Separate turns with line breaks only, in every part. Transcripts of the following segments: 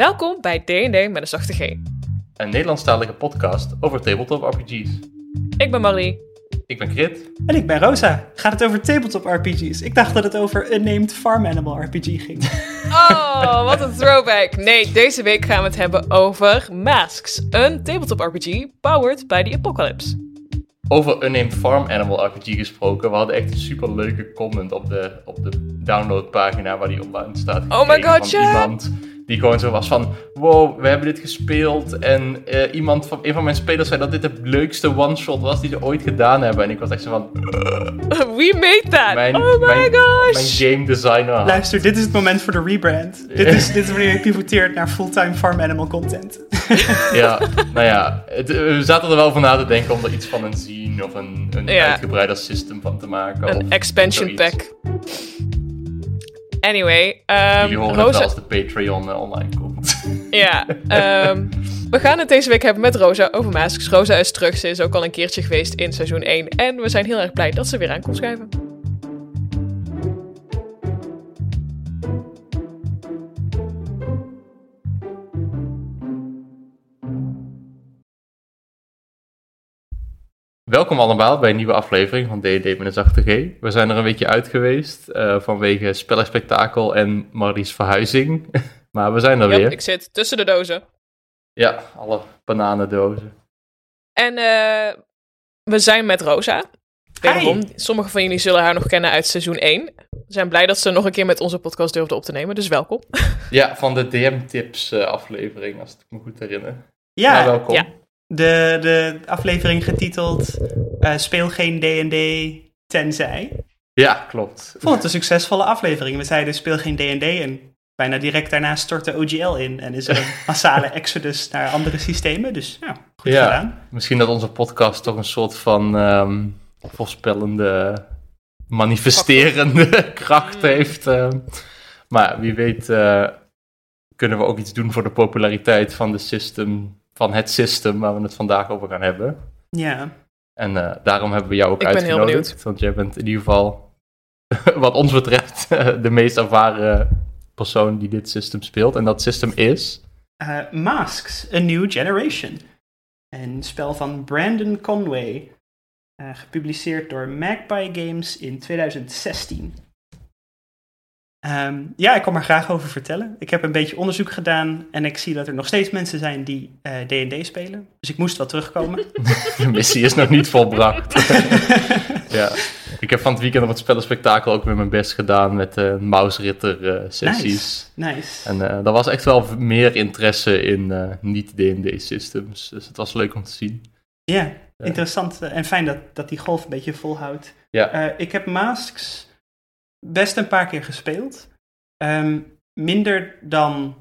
Welkom bij D&D met een zachte G.
Een Nederlandstalige podcast over tabletop RPG's.
Ik ben Marlie.
Ik ben Krit.
En ik ben Rosa. Gaat het over tabletop RPG's? Ik dacht dat het over Unnamed Farm Animal RPG ging.
Oh, wat een throwback. Nee, deze week gaan we het hebben over Masks. Een tabletop RPG powered by the Apocalypse.
Over Unnamed Farm Animal RPG gesproken. We hadden echt een super leuke comment op de downloadpagina waar die online staat.
Oh my god,
van iemand die gewoon zo was van... Wow, we hebben dit gespeeld. En een van mijn spelers zei dat dit de leukste one-shot was die ze ooit gedaan hebben. En ik was echt zo van...
We made that! Oh my gosh!
Mijn game designer.
Luister, dit is het moment voor de rebrand. Dit is wanneer je pivoteert naar fulltime farm animal content.
Ja, nou ja. We zaten er wel van na te denken om er iets van een zine of een uitgebreider system van te maken.
Een
of
expansion
zoiets.
pack. Anyway,
Jullie horen het wel als de Patreon online komt.
Ja, we gaan het deze week hebben met Rosa over Masks. Rosa is terug, ze is ook al een keertje geweest in seizoen 1. En we zijn heel erg blij dat ze weer aan komt schrijven.
Welkom allemaal bij een nieuwe aflevering van D&D met een zachte G. We zijn er een weekje uit geweest vanwege spellenspectakel en Marlie's verhuizing. Maar we zijn er weer.
Ik zit tussen de dozen.
Ja, alle bananendozen.
En we zijn met Rosa. Wederom, sommigen van jullie zullen haar nog kennen uit seizoen 1. We zijn blij dat ze nog een keer met onze podcast durfde op te nemen, dus welkom.
Ja, van de DM-tips aflevering, als ik me goed herinner.
Ja,
maar welkom.
Ja.
De aflevering getiteld Speel geen D&D tenzij.
Ja, klopt.
Ik vond het een succesvolle aflevering. We zeiden speel geen D&D en bijna direct daarna stortte OGL in. En is er een massale exodus naar andere systemen. Dus ja, goed gedaan.
Misschien dat onze podcast toch een soort van voorspellende, manifesterende kracht heeft. Maar wie weet kunnen we ook iets doen voor de populariteit van het system waar we het vandaag over gaan hebben.
Ja.
En daarom hebben we jou ook uitgenodigd.
Ik ben heel benieuwd.
Want jij bent in ieder geval, wat ons betreft, de meest ervaren persoon die dit system speelt. En dat system is...
Masks, A New Generation. Een spel van Brandon Conway. Gepubliceerd door Magpie Games in 2016. Ja, ik kan er graag over vertellen. Ik heb een beetje onderzoek gedaan en ik zie dat er nog steeds mensen zijn die D&D spelen. Dus ik moest wel terugkomen.
De missie is nog niet volbracht. Ja. Ik heb van het weekend op het spellenspectakel ook weer mijn best gedaan met Mausritter sessies.
Nice.
En er was echt wel meer interesse in niet-D&D systems. Dus het was leuk om te zien.
Ja, interessant en fijn dat die golf een beetje volhoudt.
Ja.
Ik heb Masks best een paar keer gespeeld. Minder dan,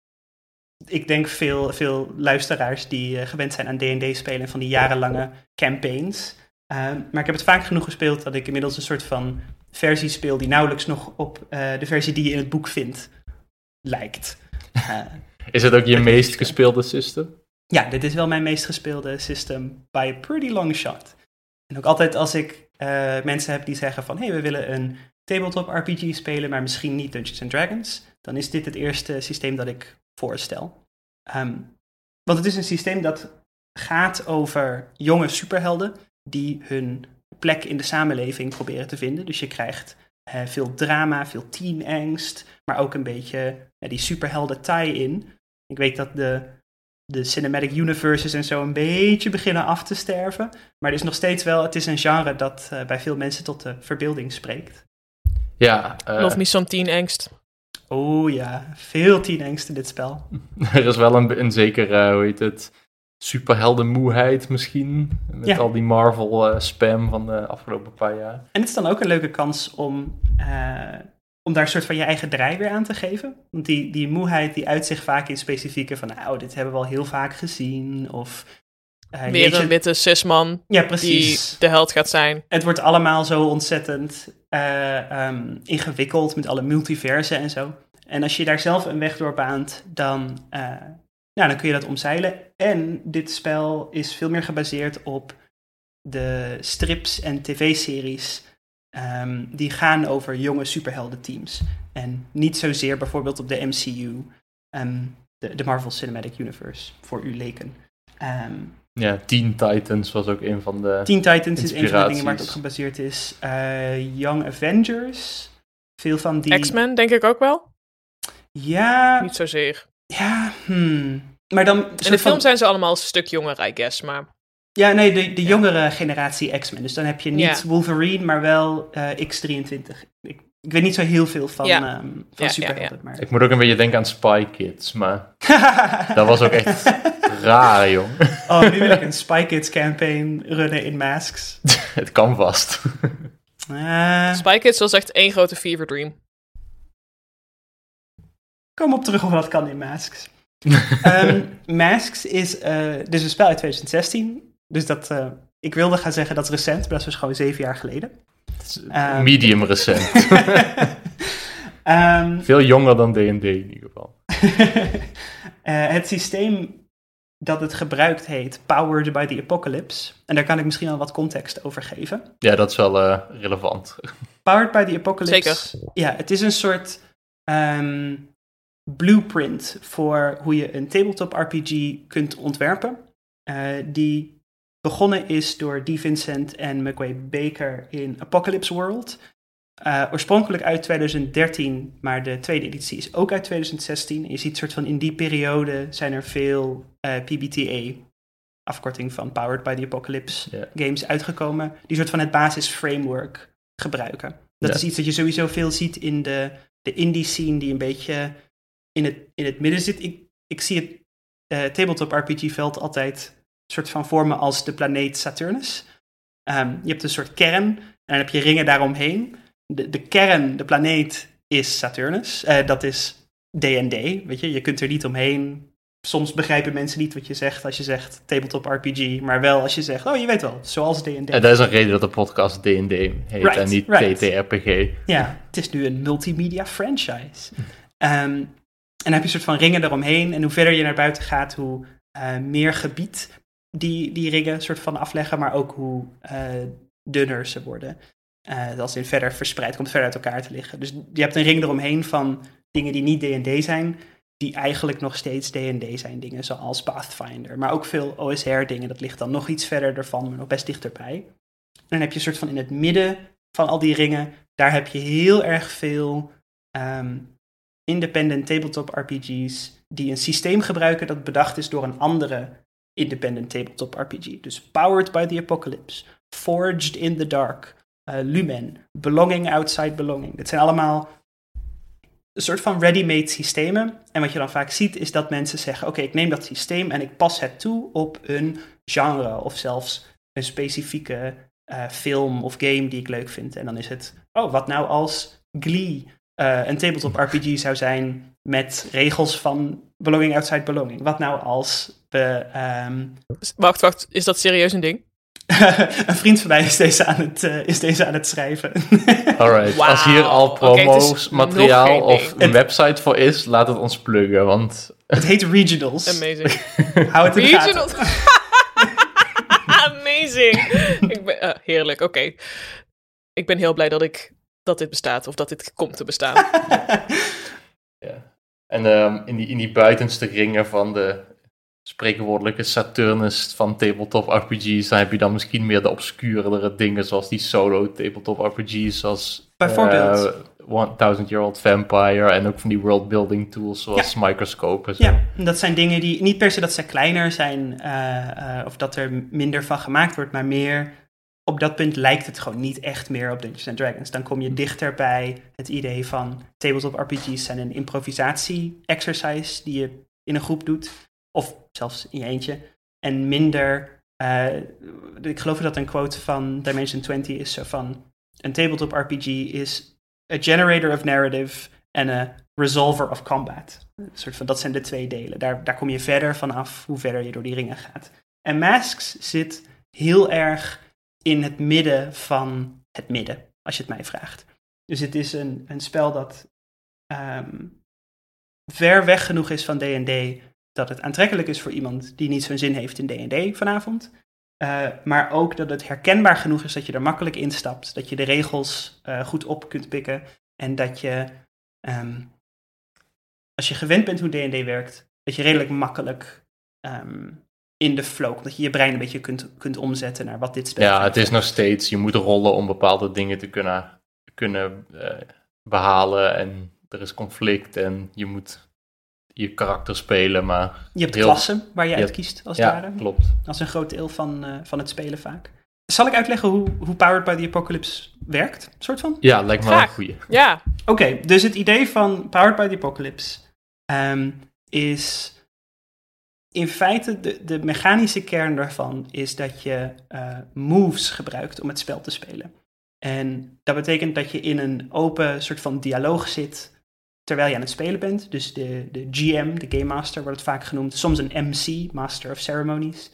ik denk, veel luisteraars die gewend zijn aan D&D spelen van die jarenlange campaigns. Maar ik heb het vaak genoeg gespeeld dat ik inmiddels een soort van versie speel die nauwelijks nog op de versie die je in het boek vindt lijkt.
Is het ook je meest gespeelde system?
Ja, dit is wel mijn meest gespeelde system by a pretty long shot. En ook altijd als ik mensen heb die zeggen van... hey, we willen een tabletop RPG spelen, maar misschien niet Dungeons & Dragons... dan is dit het eerste systeem dat ik voorstel. Want het is een systeem dat gaat over jonge superhelden... die hun plek in de samenleving proberen te vinden. Dus je krijgt veel drama, veel teenangst... maar ook een beetje die superhelden tie-in. Ik weet dat de cinematic universes en zo een beetje beginnen af te sterven. Maar het is nog steeds wel, het is een genre dat bij veel mensen tot de verbeelding spreekt.
Ja.
Love me some teenangst.
Oh ja, veel teenangst in dit spel.
Er is wel een zeker, superheldenmoeheid misschien. Met al die Marvel spam van de afgelopen paar jaar.
En het is dan ook een leuke kans om daar een soort van je eigen draai weer aan te geven. Want die moeheid die uit zich vaak in specifieke van... nou, dit hebben we al heel vaak gezien. Of
weer een witte cisman die de held gaat zijn.
Het wordt allemaal zo ontzettend ingewikkeld met alle multiversen en zo. En als je daar zelf een weg door baant, dan kun je dat omzeilen. En dit spel is veel meer gebaseerd op de strips en tv-series... die gaan over jonge superheldenteams. En niet zozeer bijvoorbeeld op de MCU. de Marvel Cinematic Universe, voor u leken.
Ja, Teen Titans was ook een van de
Teen Titans is een van de dingen waar het op
inspiraties.
gebaseerd is. Young Avengers. Veel van die...
X-Men denk ik ook wel.
Ja,
Niet zozeer.
ja, maar dan...
In de film zijn ze allemaal een stuk jonger, I guess, maar...
Ja, nee, de jongere generatie X-Men. Dus dan heb je niet
Ja.
Wolverine, maar wel X-23. Ik weet niet zo heel veel van
Ja.
superhelden. Maar...
Ik moet ook een beetje denken aan Spy Kids, maar dat was ook echt raar, jong.
Oh, nu wil ik een Spy Kids campaign runnen in Masks.
Het kan vast.
Spy Kids was echt één grote fever dream.
Kom op terug of dat kan in Masks. Masks is dus een spel uit 2016. Dus dat, ik wilde gaan zeggen dat is recent, maar dat is dus gewoon 7 jaar geleden.
Medium recent. Veel jonger dan D&D in ieder geval.
Het systeem dat het gebruikt heet Powered by the Apocalypse. En daar kan ik misschien al wat context over geven.
Ja, dat is wel relevant.
Powered by the Apocalypse.
Zeker.
Ja, het is een soort blueprint voor hoe je een tabletop RPG kunt ontwerpen. Die begonnen is door D. Vincent en McWay Baker in Apocalypse World. Oorspronkelijk uit 2013, maar de tweede editie is ook uit 2016. Je ziet soort van in die periode zijn er veel PBTA, afkorting van Powered by the Apocalypse, games uitgekomen. Die soort van het basisframework gebruiken. Dat is iets dat je sowieso veel ziet in de indie scene die een beetje in het midden zit. Ik zie het tabletop RPG veld altijd soort van vormen als de planeet Saturnus. Je hebt een soort kern en dan heb je ringen daaromheen. De kern, de planeet, is Saturnus. Dat is D&D, weet je. Je kunt er niet omheen. Soms begrijpen mensen niet wat je zegt als je zegt tabletop RPG, maar wel als je zegt, oh, je weet wel, zoals D&D.
En dat is een reden dat de podcast D&D heet en niet TTRPG.
Ja, het is nu een multimedia franchise. En dan heb je een soort van ringen eromheen. En hoe verder je naar buiten gaat, hoe meer gebied die ringen soort van afleggen, maar ook hoe dunner ze worden. Als in verder verspreid, komt verder uit elkaar te liggen. Dus je hebt een ring eromheen van dingen die niet D&D zijn, die eigenlijk nog steeds D&D zijn. Dingen zoals Pathfinder, maar ook veel OSR dingen. Dat ligt dan nog iets verder ervan, maar nog best dichterbij. En dan heb je een soort van in het midden van al die ringen, daar heb je heel erg veel independent tabletop RPG's die een systeem gebruiken dat bedacht is door een andere independent tabletop RPG. Dus Powered by the Apocalypse, Forged in the Dark, Lumen, Belonging Outside Belonging. Dit zijn allemaal een soort van ready-made systemen. En wat je dan vaak ziet is dat mensen zeggen, oké, ik neem dat systeem en ik pas het toe op een genre of zelfs een specifieke film of game die ik leuk vind. En dan is het, wat nou als Glee een tabletop RPG zou zijn met regels van Belonging Outside Belonging. Wat nou als we...
Wacht, is dat serieus een ding?
Een vriend van mij is deze aan het schrijven.
Alright,
Wow.
Als hier al promo's
nog
materiaal
geen
of
ding.
een website voor is, laat het ons pluggen, want...
Het heet Regionals.
Amazing.
Hou het in de gaten.
Regional. Amazing. Heerlijk, oké. Ik ben heel blij dat dit bestaat, of dat dit komt te bestaan.
Ja. En in die buitenste ringen van de spreekwoordelijke Saturnus van tabletop RPG's, dan heb je dan misschien meer de obscuurdere dingen, zoals die solo tabletop RPG's, zoals
Bijvoorbeeld
1000 Year Old Vampire, en ook van die worldbuilding tools zoals Microscope en zo.
Ja, dat zijn dingen die, niet per se dat ze kleiner zijn, of dat er minder van gemaakt wordt, maar meer, op dat punt lijkt het gewoon niet echt meer op Dungeons & Dragons. Dan kom je dichter bij het idee van tabletop RPG's zijn een improvisatie-exercise die je in een groep doet, of zelfs in je eentje, en minder, ik geloof dat een quote van Dimension 20 is zo van, een tabletop RPG is a generator of narrative en a resolver of combat. Een soort van, dat zijn de twee delen. Daar kom je verder vanaf hoe verder je door die ringen gaat. En Masks zit heel erg in het midden van het midden, als je het mij vraagt. Dus het is een spel dat ver weg genoeg is van D&D, dat het aantrekkelijk is voor iemand die niet zo'n zin heeft in D&D vanavond. Maar ook dat het herkenbaar genoeg is dat je er makkelijk instapt, dat je de regels goed op kunt pikken en dat je, als je gewend bent hoe D&D werkt, dat je redelijk makkelijk in de flow komt. Dat je je brein een beetje kunt omzetten naar wat dit spel
Ja, het is nog steeds, je moet rollen om bepaalde dingen te kunnen behalen. En er is conflict en je moet je karakter spelen, maar...
Je hebt klassen waar je uit kiest, als het ware.
Ja, klopt.
Dat is een groot deel van het spelen vaak. Zal ik uitleggen hoe Powered by the Apocalypse werkt? Soort van?
Ja, lijkt me wel een goeie.
Ja.
Oké, dus het idee van Powered by the Apocalypse is... In feite, de mechanische kern daarvan is dat je moves gebruikt om het spel te spelen. En dat betekent dat je in een open soort van dialoog zit terwijl je aan het spelen bent. Dus de GM, de Game Master wordt het vaak genoemd. Soms een MC, Master of Ceremonies.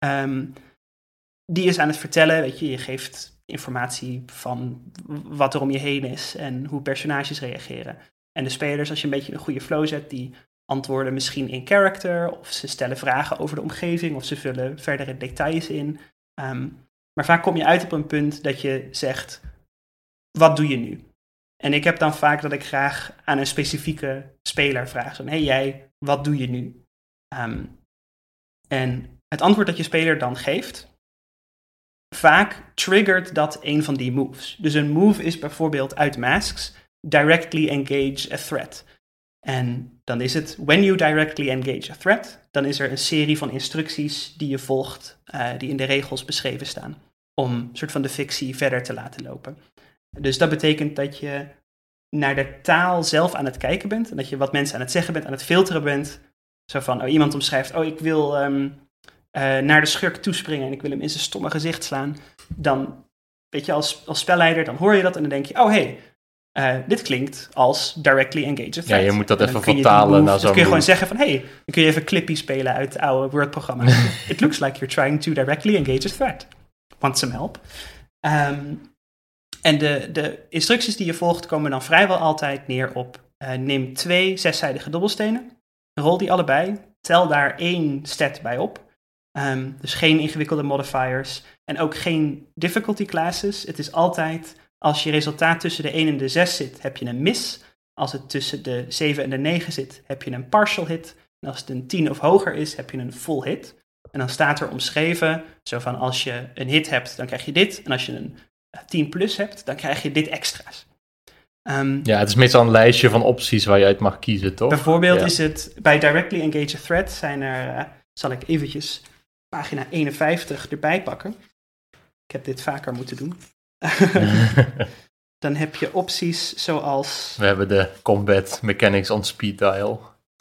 Die is aan het vertellen, weet je geeft informatie van wat er om je heen is en hoe personages reageren. En de spelers, als je een beetje een goede flow zet, die antwoorden misschien in character, of ze stellen vragen over de omgeving, of ze vullen verdere details in. Maar vaak kom je uit op een punt dat je zegt, wat doe je nu? En ik heb dan vaak dat ik graag aan een specifieke speler vraag, zo, hey jij, wat doe je nu? En het antwoord dat je speler dan geeft, vaak triggert dat een van die moves. Dus een move is bijvoorbeeld uit Masks, directly engage a threat. En dan is het, when you directly engage a threat, dan is er een serie van instructies die je volgt, die in de regels beschreven staan, om een soort van de fictie verder te laten lopen. Dus dat betekent dat je naar de taal zelf aan het kijken bent, en dat je wat mensen aan het zeggen bent, aan het filteren bent. Zo van, iemand omschrijft, ik wil naar de schurk toespringen en ik wil hem in zijn stomme gezicht slaan. Dan, weet je, als spelleider, dan hoor je dat en dan denk je, dit klinkt als directly engage a threat.
Ja, je moet dat even vertalen naar zo'n
Dan kun je gewoon zeggen van, dan kun je even Clippy spelen uit het oude Word-programma. It looks like you're trying to directly engage a threat. Want some help. En de instructies die je volgt komen dan vrijwel altijd neer op, neem 2 zeszijdige dobbelstenen, rol die allebei, tel daar 1 stat bij op. Dus geen ingewikkelde modifiers en ook geen difficulty classes. Het is altijd, als je resultaat tussen de 1 en de 6 zit, heb je een miss. Als het tussen de 7 en de 9 zit, heb je een partial hit. En als het een 10 of hoger is, heb je een full hit. En dan staat er omschreven, zo van als je een hit hebt, dan krijg je dit. En als je een 10 plus hebt, dan krijg je dit extra's.
Het is meestal een lijstje van opties waar je uit mag kiezen, toch?
Bijvoorbeeld is het, bij directly engage a threat zijn er, zal ik eventjes pagina 51 erbij pakken. Ik heb dit vaker moeten doen. Dan heb je opties zoals...
We hebben de combat mechanics on speed dial.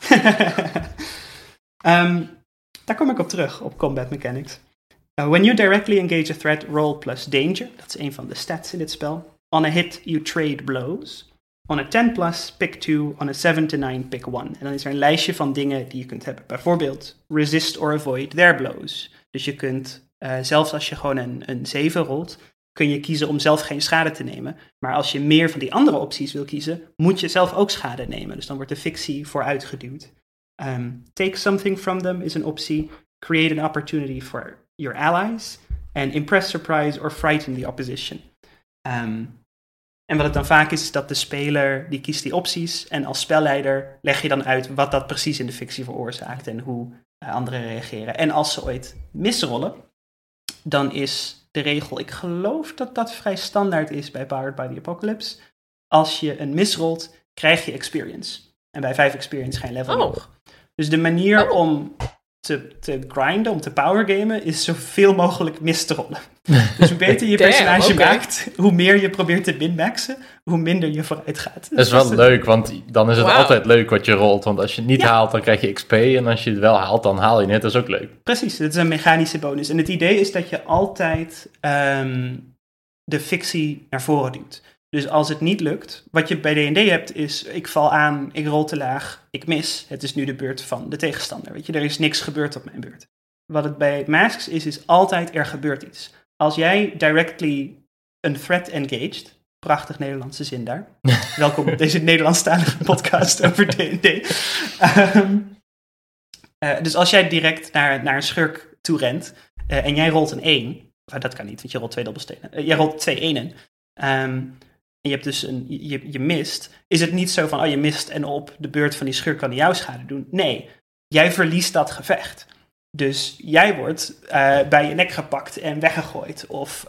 Daar kom ik op terug, op combat mechanics. When you directly engage a threat, roll plus danger. Dat is een van de stats in dit spel. On a hit, you trade blows. On a 10 plus, pick 2. On a 7 to 9, pick 1. En dan is er een lijstje van dingen die je kunt hebben. Bijvoorbeeld, resist or avoid their blows. Dus je kunt, zelfs als je gewoon een 7 rolt, kun je kiezen om zelf geen schade te nemen. Maar als je meer van die andere opties wil kiezen, moet je zelf ook schade nemen. Dus dan wordt de fictie vooruitgeduwd. Take something from them is een optie. Create an opportunity for your allies. En impress, surprise or frighten the opposition. En wat het dan vaak is dat de speler die kiest die opties. En als spelleider leg je dan uit wat dat precies in de fictie veroorzaakt. En hoe anderen reageren. En als ze ooit misrollen, dan is de regel, ik geloof dat dat vrij standaard is bij Powered by the Apocalypse. Als je een misrolt, krijg je experience. En bij 5 experience geen level nog. Dus de manier om te grinden, om te powergamen, is zoveel mogelijk mis te rollen. Dus hoe beter je personage maakt, hoe meer je probeert te min-maxen, hoe minder je vooruit gaat.
Dat is wel leuk, want dan is het altijd leuk wat je rolt. Want als je het niet haalt, dan krijg je XP. En als je het wel haalt, dan haal je het. Dat is ook leuk.
Precies, het is een mechanische bonus. En het idee is dat je altijd de fictie naar voren duwt. Dus als het niet lukt, wat je bij D&D hebt is, ik val aan, ik rol te laag, ik mis. Het is nu de beurt van de tegenstander. Weet je, er is niks gebeurd op mijn beurt. Wat het bij Masks is altijd er gebeurt iets. Als jij directly een threat engaged, prachtig Nederlandse zin daar. Welkom op deze Nederlandstalige podcast over D&D. Dus als jij direct naar een schurk toe rent en jij rolt een 1, dat kan niet, want je rolt 2 dobbelstenen. Jij rolt 2 enen. En je hebt dus je mist, is het niet zo van, je mist en op de beurt van die schurk kan hij jou schade doen. Nee, jij verliest dat gevecht. Dus jij wordt bij je nek gepakt en weggegooid. Of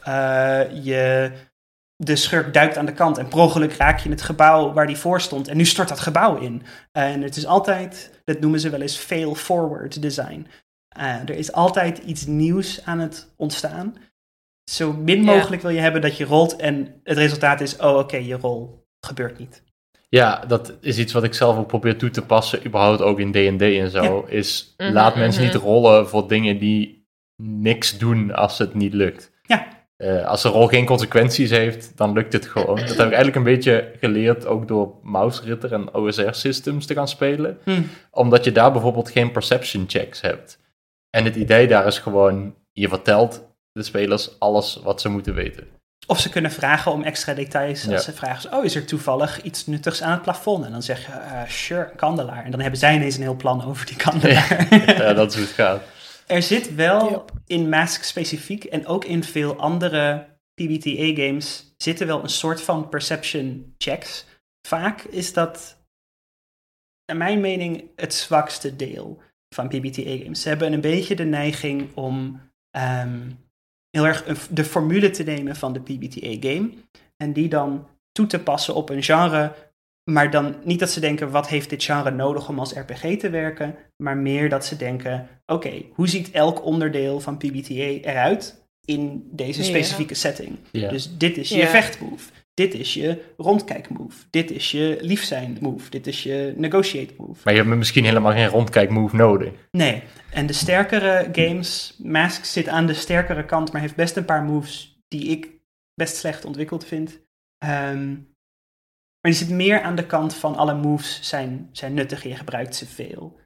de schurk duikt aan de kant en per ongeluk raak je het gebouw waar die voor stond. En nu stort dat gebouw in. En het is altijd, dat noemen ze wel eens fail-forward design. Er is altijd iets nieuws aan het ontstaan. Zo min mogelijk wil je hebben dat je rolt en het resultaat is, oké, je rol gebeurt niet.
Ja, dat is iets wat ik zelf ook probeer toe te passen, überhaupt ook in D&D en zo, is laat mensen niet rollen voor dingen die niks doen als het niet lukt.
Ja.
Als de rol geen consequenties heeft, dan lukt het gewoon. Dat heb ik eigenlijk een beetje geleerd, ook door Mausritter en OSR-systems te gaan spelen. Omdat je daar bijvoorbeeld geen perception checks hebt. En het idee daar is gewoon, je vertelt de spelers alles wat ze moeten weten.
Of ze kunnen vragen om extra details. Als ze vragen, is er toevallig iets nuttigs aan het plafond? En dan zeg je, sure, een kandelaar. En dan hebben zij ineens een heel plan over die kandelaar.
Ja, dat is hoe het gaat.
Er zit wel in Mask specifiek en ook in veel andere PBTA-games zitten wel een soort van perception checks. Vaak is dat, naar mijn mening, het zwakste deel van PBTA-games. Ze hebben een beetje de neiging om heel erg de formule te nemen van de PBTA-game en die dan toe te passen op een genre, maar dan niet dat ze denken, wat heeft dit genre nodig om als RPG te werken, maar meer dat ze denken, oké, hoe ziet elk onderdeel van PBTA eruit in deze specifieke setting? Ja. Dus dit is je vechtmove, dit is je rondkijkmove, dit is je lief zijn move, dit is je negotiate move.
Maar je hebt misschien helemaal geen rondkijkmove nodig.
Nee, en de sterkere games, Mask zit aan de sterkere kant, maar heeft best een paar moves die ik best slecht ontwikkeld vind. Maar die zit meer aan de kant van alle moves zijn nuttig en je gebruikt ze veel.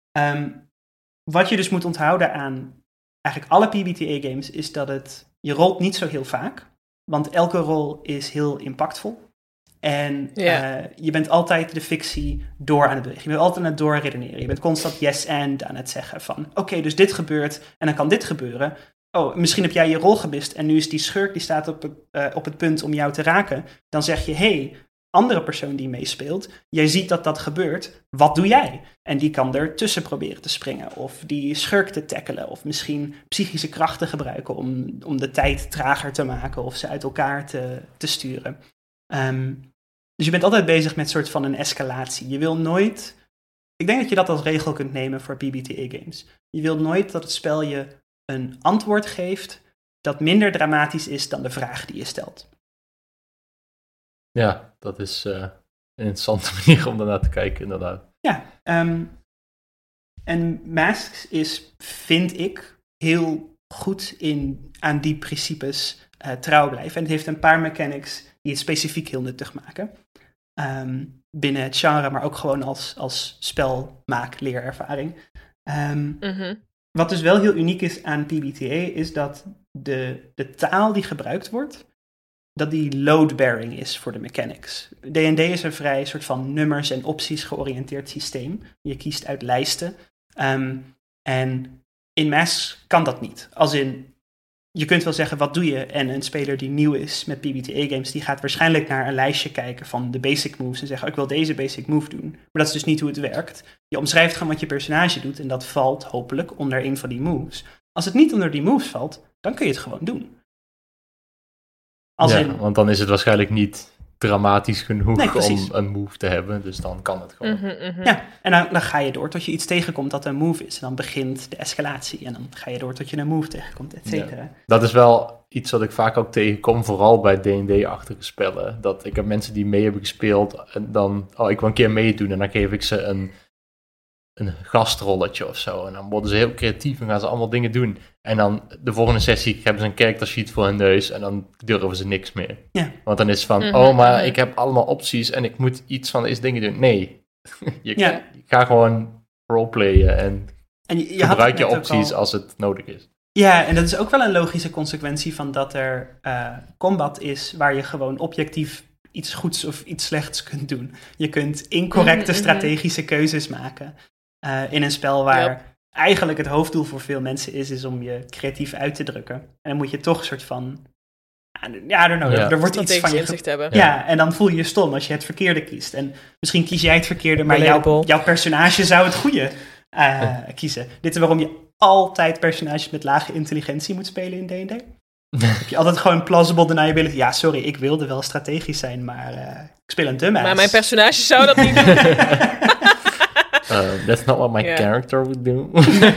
Wat je dus moet onthouden aan eigenlijk alle PBTA-games is dat je rolt niet zo heel vaak. Want elke rol is heel impactvol. En je bent altijd de fictie door aan het bewegen. Je bent altijd aan het doorredeneren. Je bent constant yes and aan het zeggen van oké, dus dit gebeurt en dan kan dit gebeuren. Oh, misschien heb jij je rol gemist en nu is die schurk die staat op het punt om jou te raken. Dan zeg je, hey, andere persoon die meespeelt, jij ziet dat dat gebeurt, wat doe jij? En die kan er tussen proberen te springen of die schurk te tackelen of misschien psychische krachten gebruiken om de tijd trager te maken of ze uit elkaar te sturen. Dus je bent altijd bezig met een soort van een escalatie. Je wil nooit, ik denk dat je dat als regel kunt nemen voor PBTA-games. Je wil nooit dat het spel je een antwoord geeft dat minder dramatisch is dan de vraag die je stelt.
Ja, dat is een interessante manier om daarnaar te kijken, inderdaad.
Ja, en Masks is, vind ik, heel goed aan die principes trouw blijven. En het heeft een paar mechanics die het specifiek heel nuttig maken. Binnen het genre, maar ook gewoon als spelmaak-leerervaring. Wat dus wel heel uniek is aan PBTA, is dat de taal die gebruikt wordt, dat die load-bearing is voor de mechanics. D&D is een vrij soort van nummers en opties georiënteerd systeem. Je kiest uit lijsten. En in Masks kan dat niet. Als in, je kunt wel zeggen, wat doe je? En een speler die nieuw is met PBTA-games, die gaat waarschijnlijk naar een lijstje kijken van de basic moves en zeggen, ik wil deze basic move doen. Maar dat is dus niet hoe het werkt. Je omschrijft gewoon wat je personage doet en dat valt hopelijk onder een van die moves. Als het niet onder die moves valt, dan kun je het gewoon doen.
Want dan is het waarschijnlijk niet dramatisch genoeg om een move te hebben, dus dan kan het gewoon.
Ja, en dan ga je door tot je iets tegenkomt dat een move is. En dan begint de escalatie en dan ga je door tot je een move tegenkomt, et cetera. Ja.
Dat is wel iets wat ik vaak ook tegenkom, vooral bij D&D-achtige spellen. Dat ik heb mensen die mee hebben gespeeld en dan, ik wil een keer meedoen en dan geef ik ze een gastrolletje of zo. En dan worden ze heel creatief en gaan ze allemaal dingen doen. En dan de volgende sessie hebben ze een character sheet voor hun neus en dan durven ze niks meer.
Ja.
Want dan is het van, maar ik heb allemaal opties en ik moet iets van deze dingen doen. Nee, je gaat gewoon roleplayen en je gebruik je opties als het nodig is.
Ja, en dat is ook wel een logische consequentie van dat er combat is waar je gewoon objectief iets goeds of iets slechts kunt doen. Je kunt incorrecte strategische keuzes maken. In een spel waar eigenlijk het hoofddoel voor veel mensen is om je creatief uit te drukken. En dan moet je toch een soort van, er wordt iets van je
inzicht hebben.
Ja, en dan voel je je stom als je het verkeerde kiest. En misschien kies jij het verkeerde, maar jouw personage zou het goede kiezen. Dit is waarom je altijd personages met lage intelligentie moet spelen in D&D. Heb je altijd gewoon plausible deniability. Ja, sorry, ik wilde wel strategisch zijn, maar ik speel een dumbass.
Maar mijn personage zou dat niet doen.
That's not what my character would do.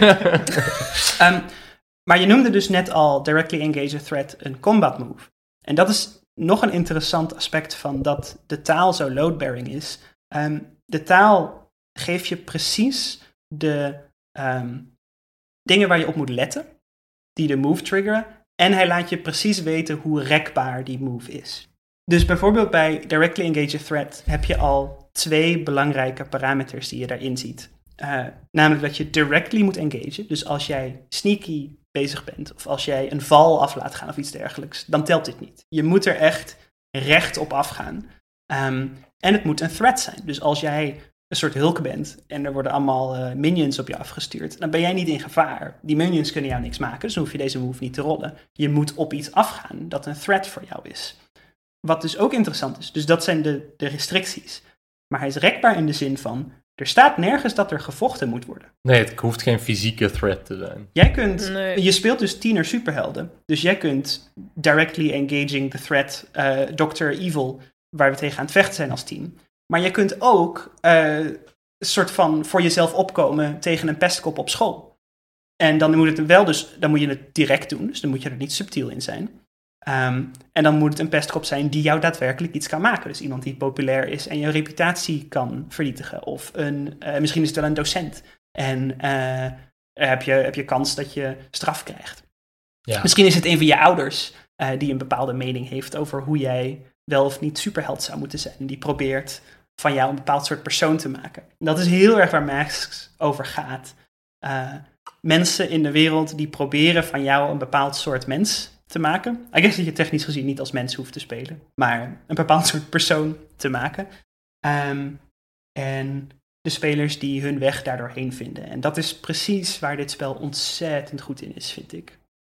Maar je noemde dus net al directly engage a threat een combat move. En dat is nog een interessant aspect van dat de taal zo load-bearing is. De taal geeft je precies de dingen waar je op moet letten, die de move triggeren. En hij laat je precies weten hoe rekbaar die move is. Dus bijvoorbeeld bij directly engage a threat heb je al 2 belangrijke parameters die je daarin ziet. Namelijk dat je directly moet engagen. Dus als jij sneaky bezig bent of als jij een val af laat gaan of iets dergelijks, dan telt dit niet. Je moet er echt recht op afgaan. En het moet een threat zijn. Dus als jij een soort hulk bent en er worden allemaal minions op je afgestuurd, dan ben jij niet in gevaar. Die minions kunnen jou niks maken, dus dan hoef je deze move niet te rollen. Je moet op iets afgaan dat een threat voor jou is. Wat dus ook interessant is, dus dat zijn de restricties. Maar hij is rekbaar in de zin van, er staat nergens dat er gevochten moet worden.
Nee, het hoeft geen fysieke threat te zijn.
Jij kunt, je speelt dus 10 superhelden, dus jij kunt directly engaging the threat, Dr. Evil, waar we tegen aan het vechten zijn als team. Maar je kunt ook een soort van voor jezelf opkomen tegen een pestkop op school. En dan moet het wel dus, dan moet je het direct doen, dus dan moet je er niet subtiel in zijn. En dan moet het een pestkop zijn die jou daadwerkelijk iets kan maken. Dus iemand die populair is en je reputatie kan vernietigen. Of misschien is het wel een docent. En heb je kans dat je straf krijgt. Ja. Misschien is het een van je ouders die een bepaalde mening heeft over hoe jij wel of niet superheld zou moeten zijn. Die probeert van jou een bepaald soort persoon te maken. En dat is heel erg waar Masks over gaat. Mensen in de wereld die proberen van jou een bepaald soort mens te maken. Ik guess dat je technisch gezien niet als mens hoeft te spelen, maar een bepaald soort persoon te maken. En de spelers die hun weg daardoorheen vinden. En dat is precies waar dit spel ontzettend goed in is, vind ik.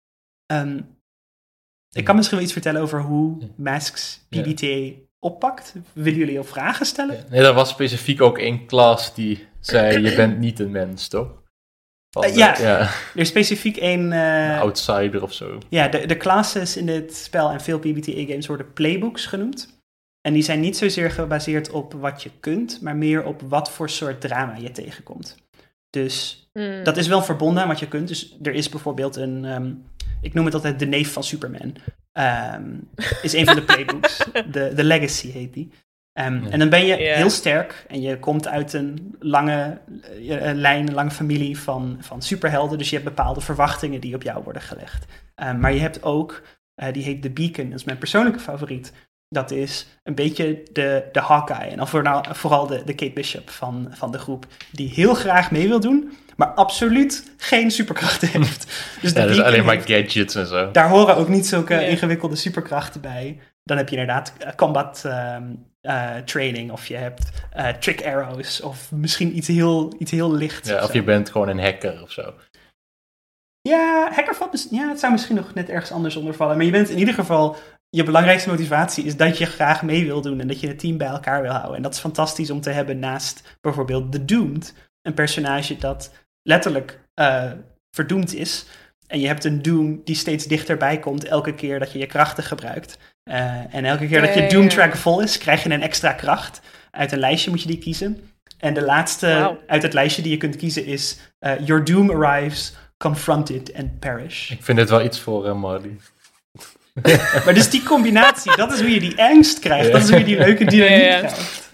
Ik kan misschien wel iets vertellen over hoe Masks PBTA oppakt. Willen jullie ook vragen stellen?
Nee, er was specifiek ook één klas die zei, je bent niet een mens, toch?
Er is specifiek een
outsider of zo.
Ja, de classes in dit spel en veel PBTA-games worden playbooks genoemd. En die zijn niet zozeer gebaseerd op wat je kunt, maar meer op wat voor soort drama je tegenkomt. Dus dat is wel verbonden aan wat je kunt. Dus er is bijvoorbeeld ik noem het altijd de neef van Superman. Is een van de playbooks. De Legacy heet die. En dan ben je heel sterk en je komt uit een lange lijn, een lange familie van superhelden. Dus je hebt bepaalde verwachtingen die op jou worden gelegd. Maar je hebt ook, die heet The Beacon, dat is mijn persoonlijke favoriet. Dat is een beetje de Hawkeye. En dan vooral de Kate Bishop van de groep. Die heel graag mee wil doen, maar absoluut geen superkrachten heeft. Dus
dus alleen maar gadgets en zo.
Daar horen ook niet zulke ingewikkelde superkrachten bij. Dan heb je inderdaad combat training. Of je hebt trick arrows. Of misschien iets heel lichts.
Ja, of je bent gewoon een hacker of zo.
Ja, het zou misschien nog net ergens anders onder vallen. Maar je bent in ieder geval, je belangrijkste motivatie is dat je graag mee wil doen en dat je het team bij elkaar wil houden. En dat is fantastisch om te hebben naast bijvoorbeeld The Doomed, een personage dat letterlijk verdoemd is. En je hebt een Doom die steeds dichterbij komt elke keer dat je je krachten gebruikt. En elke keer dat je Doom track vol is, krijg je een extra kracht. Uit een lijstje moet je die kiezen. En de laatste uit het lijstje die je kunt kiezen is Your Doom arrives, confront it and perish.
Ik vind dit wel iets voor Marley.
Maar dus die combinatie, dat is hoe je die angst krijgt. Dat is hoe je die leuke dynamiek krijgt.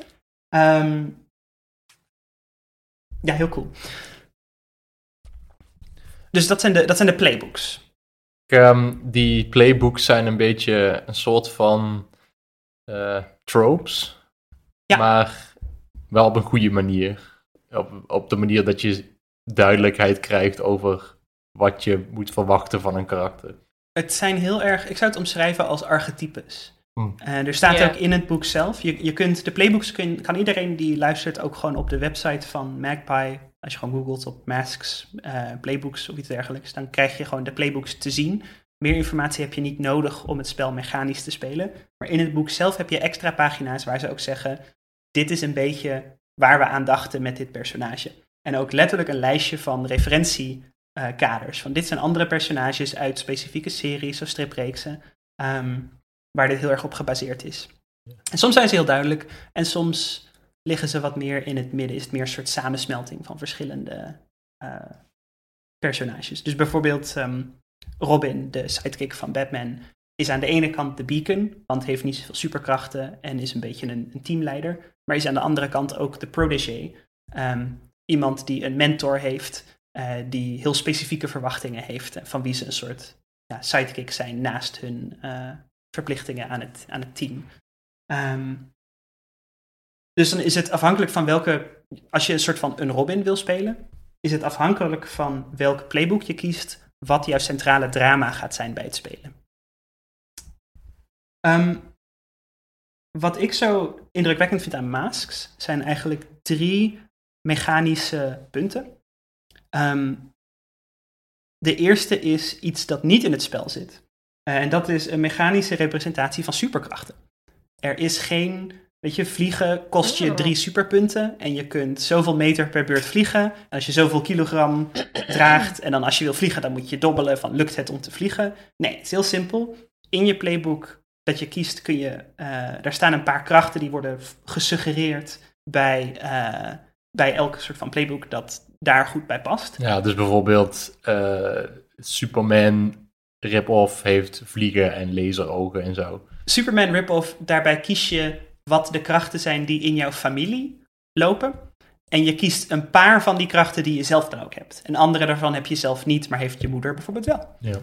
Ja, heel cool. Dus dat zijn de playbooks.
Die playbooks zijn een beetje een soort van tropes. Ja. Maar wel op een goede manier. Op de manier dat je duidelijkheid krijgt over wat je moet verwachten van een karakter.
Het zijn heel erg, ik zou het omschrijven als archetypes. Er staat ook in het boek zelf, je kunt, de playbooks kan iedereen die luistert ook gewoon op de website van Magpie, als je gewoon googelt op Masks, playbooks of iets dergelijks, dan krijg je gewoon de playbooks te zien. Meer informatie heb je niet nodig om het spel mechanisch te spelen. Maar in het boek zelf heb je extra pagina's waar ze ook zeggen, dit is een beetje waar we aan dachten met dit personage. En ook letterlijk een lijstje van referentiekaders. Van dit zijn andere personages uit specifieke series of stripreeksen, waar dit heel erg op gebaseerd is. En soms zijn ze heel duidelijk en soms liggen ze wat meer in het midden. Is het meer een soort samensmelting van verschillende personages. Dus bijvoorbeeld Robin, de sidekick van Batman, is aan de ene kant de beacon, want heeft niet zoveel superkrachten en is een beetje een teamleider. Maar is aan de andere kant ook de protégé. Iemand die een mentor heeft, die heel specifieke verwachtingen heeft, van wie ze een soort sidekick zijn naast hun verplichtingen aan het team. Dus dan is het afhankelijk van als je een soort van een Robin wil spelen, is het afhankelijk van welk playbook je kiest, wat jouw centrale drama gaat zijn bij het spelen. Wat ik zo indrukwekkend vind aan Masks, zijn eigenlijk 3 mechanische punten. De eerste is iets dat niet in het spel zit. En dat is een mechanische representatie van superkrachten. Er is geen, vliegen kost je 3 superpunten en je kunt zoveel meter per beurt vliegen. En als je zoveel kilogram draagt en dan als je wil vliegen, dan moet je dobbelen van lukt het om te vliegen. Nee, het is heel simpel. In je playbook dat je kiest daar staan een paar krachten die worden gesuggereerd bij elke soort van playbook dat daar goed bij past.
Ja, dus bijvoorbeeld Superman rip-off heeft vliegen en laserogen en zo.
Superman rip-off, daarbij kies je wat de krachten zijn die in jouw familie lopen. En je kiest een paar van die krachten die je zelf dan ook hebt. En andere daarvan heb je zelf niet, maar heeft je moeder bijvoorbeeld wel.
Ja.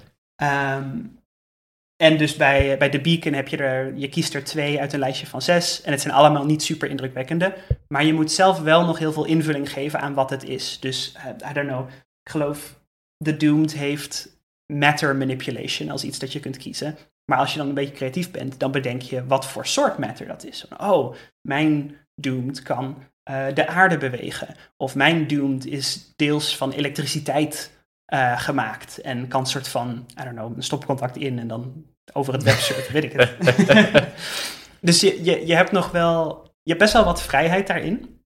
En dus bij de Beacon je kiest er 2 uit een lijstje van 6. En het zijn allemaal niet super indrukwekkende. Maar je moet zelf wel nog heel veel invulling geven aan wat het is. Dus, I don't know, ik geloof The Doomed heeft matter manipulation als iets dat je kunt kiezen. Maar als je dan een beetje creatief bent, dan bedenk je wat voor soort matter dat is. Oh, mijn Doomed kan de aarde bewegen. Of mijn Doomed is deels van elektriciteit gemaakt. En kan een soort van, I don't know, een stopcontact in en dan over het web surfen, weet ik het. Dus je hebt nog wel, je hebt best wel wat vrijheid daarin.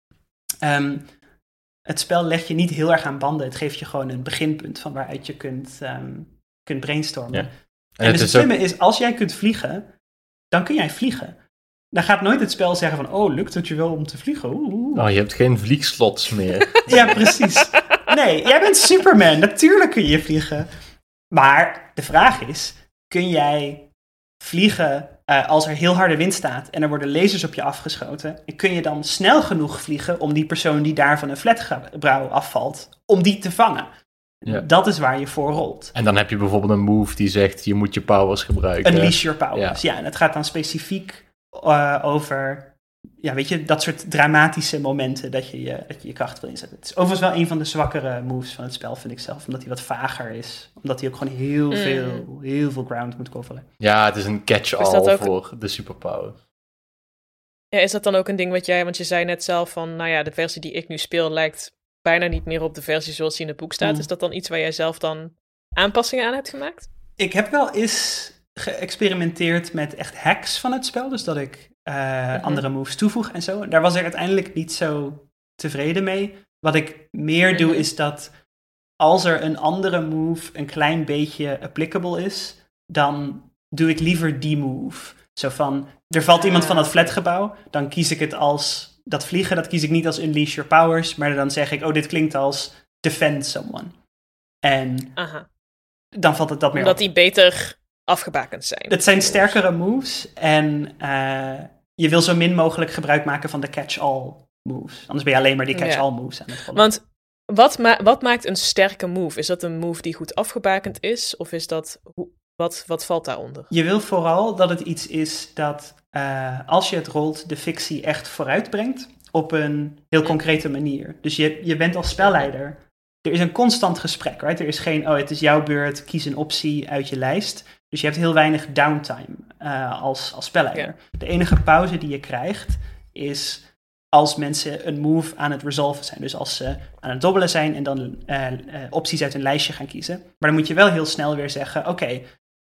Het spel legt je niet heel erg aan banden. Het geeft je gewoon een beginpunt van waaruit je kunt brainstormen. Ja. En dus het slimme is, als jij kunt vliegen, dan kun jij vliegen. Dan gaat nooit het spel zeggen van, oh, lukt het je wel om te vliegen?
Oh, je hebt geen vliegslots meer.
Ja, precies. Nee, jij bent Superman. Natuurlijk kun je vliegen. Maar de vraag is, kun jij vliegen als er heel harde wind staat en er worden lasers op je afgeschoten? En kun je dan snel genoeg vliegen om die persoon die daar van een flatgebouw afvalt, om die te vangen? Ja. Dat is waar je voor rolt.
En dan heb je bijvoorbeeld een move die zegt, je moet je powers gebruiken.
Unleash your powers, ja. En het gaat dan specifiek over, ja, weet je, dat soort dramatische momenten dat je je kracht wil inzetten. Het is overigens wel een van de zwakkere moves van het spel, vind ik zelf. Omdat hij wat vager is. Omdat hij ook gewoon heel veel ground moet coveren.
Ja, het is een catch-all voor de superpowers.
Ja, is dat dan ook een ding want je zei net zelf van, nou ja, de versie die ik nu speel lijkt bijna niet meer op de versie zoals die in het boek staat. Is dat dan iets waar jij zelf dan aanpassingen aan hebt gemaakt? Ik
heb wel eens geëxperimenteerd met echt hacks van het spel. Dus dat ik andere moves toevoeg en zo. Daar was ik uiteindelijk niet zo tevreden mee. Wat ik meer doe is dat als er een andere move een klein beetje applicable is, dan doe ik liever die move. Zo van, er valt iemand van dat flatgebouw, dan kies ik het als dat vliegen, dat kies ik niet als Unleash Your Powers, maar dan zeg ik, oh, dit klinkt als Defend Someone. En dan valt het dat meer
omdat die beter afgebakend zijn.
Het zijn sterkere moves en je wil zo min mogelijk gebruik maken van de catch-all moves. Anders ben je alleen maar die catch-all moves aan het rollen.
Want wat maakt een sterke move? Is dat een move die goed afgebakend is? Of is dat, wat valt daaronder?
Je wil vooral dat het iets is dat als je het rolt, de fictie echt vooruitbrengt op een heel concrete manier. Dus je bent als spelleider. Er is een constant gesprek, right? Er is geen, oh, het is jouw beurt, kies een optie uit je lijst. Dus je hebt heel weinig downtime als spelleider. Ja. De enige pauze die je krijgt is als mensen een move aan het resolven zijn. Dus als ze aan het dobbelen zijn en dan opties uit een lijstje gaan kiezen. Maar dan moet je wel heel snel weer zeggen, oké,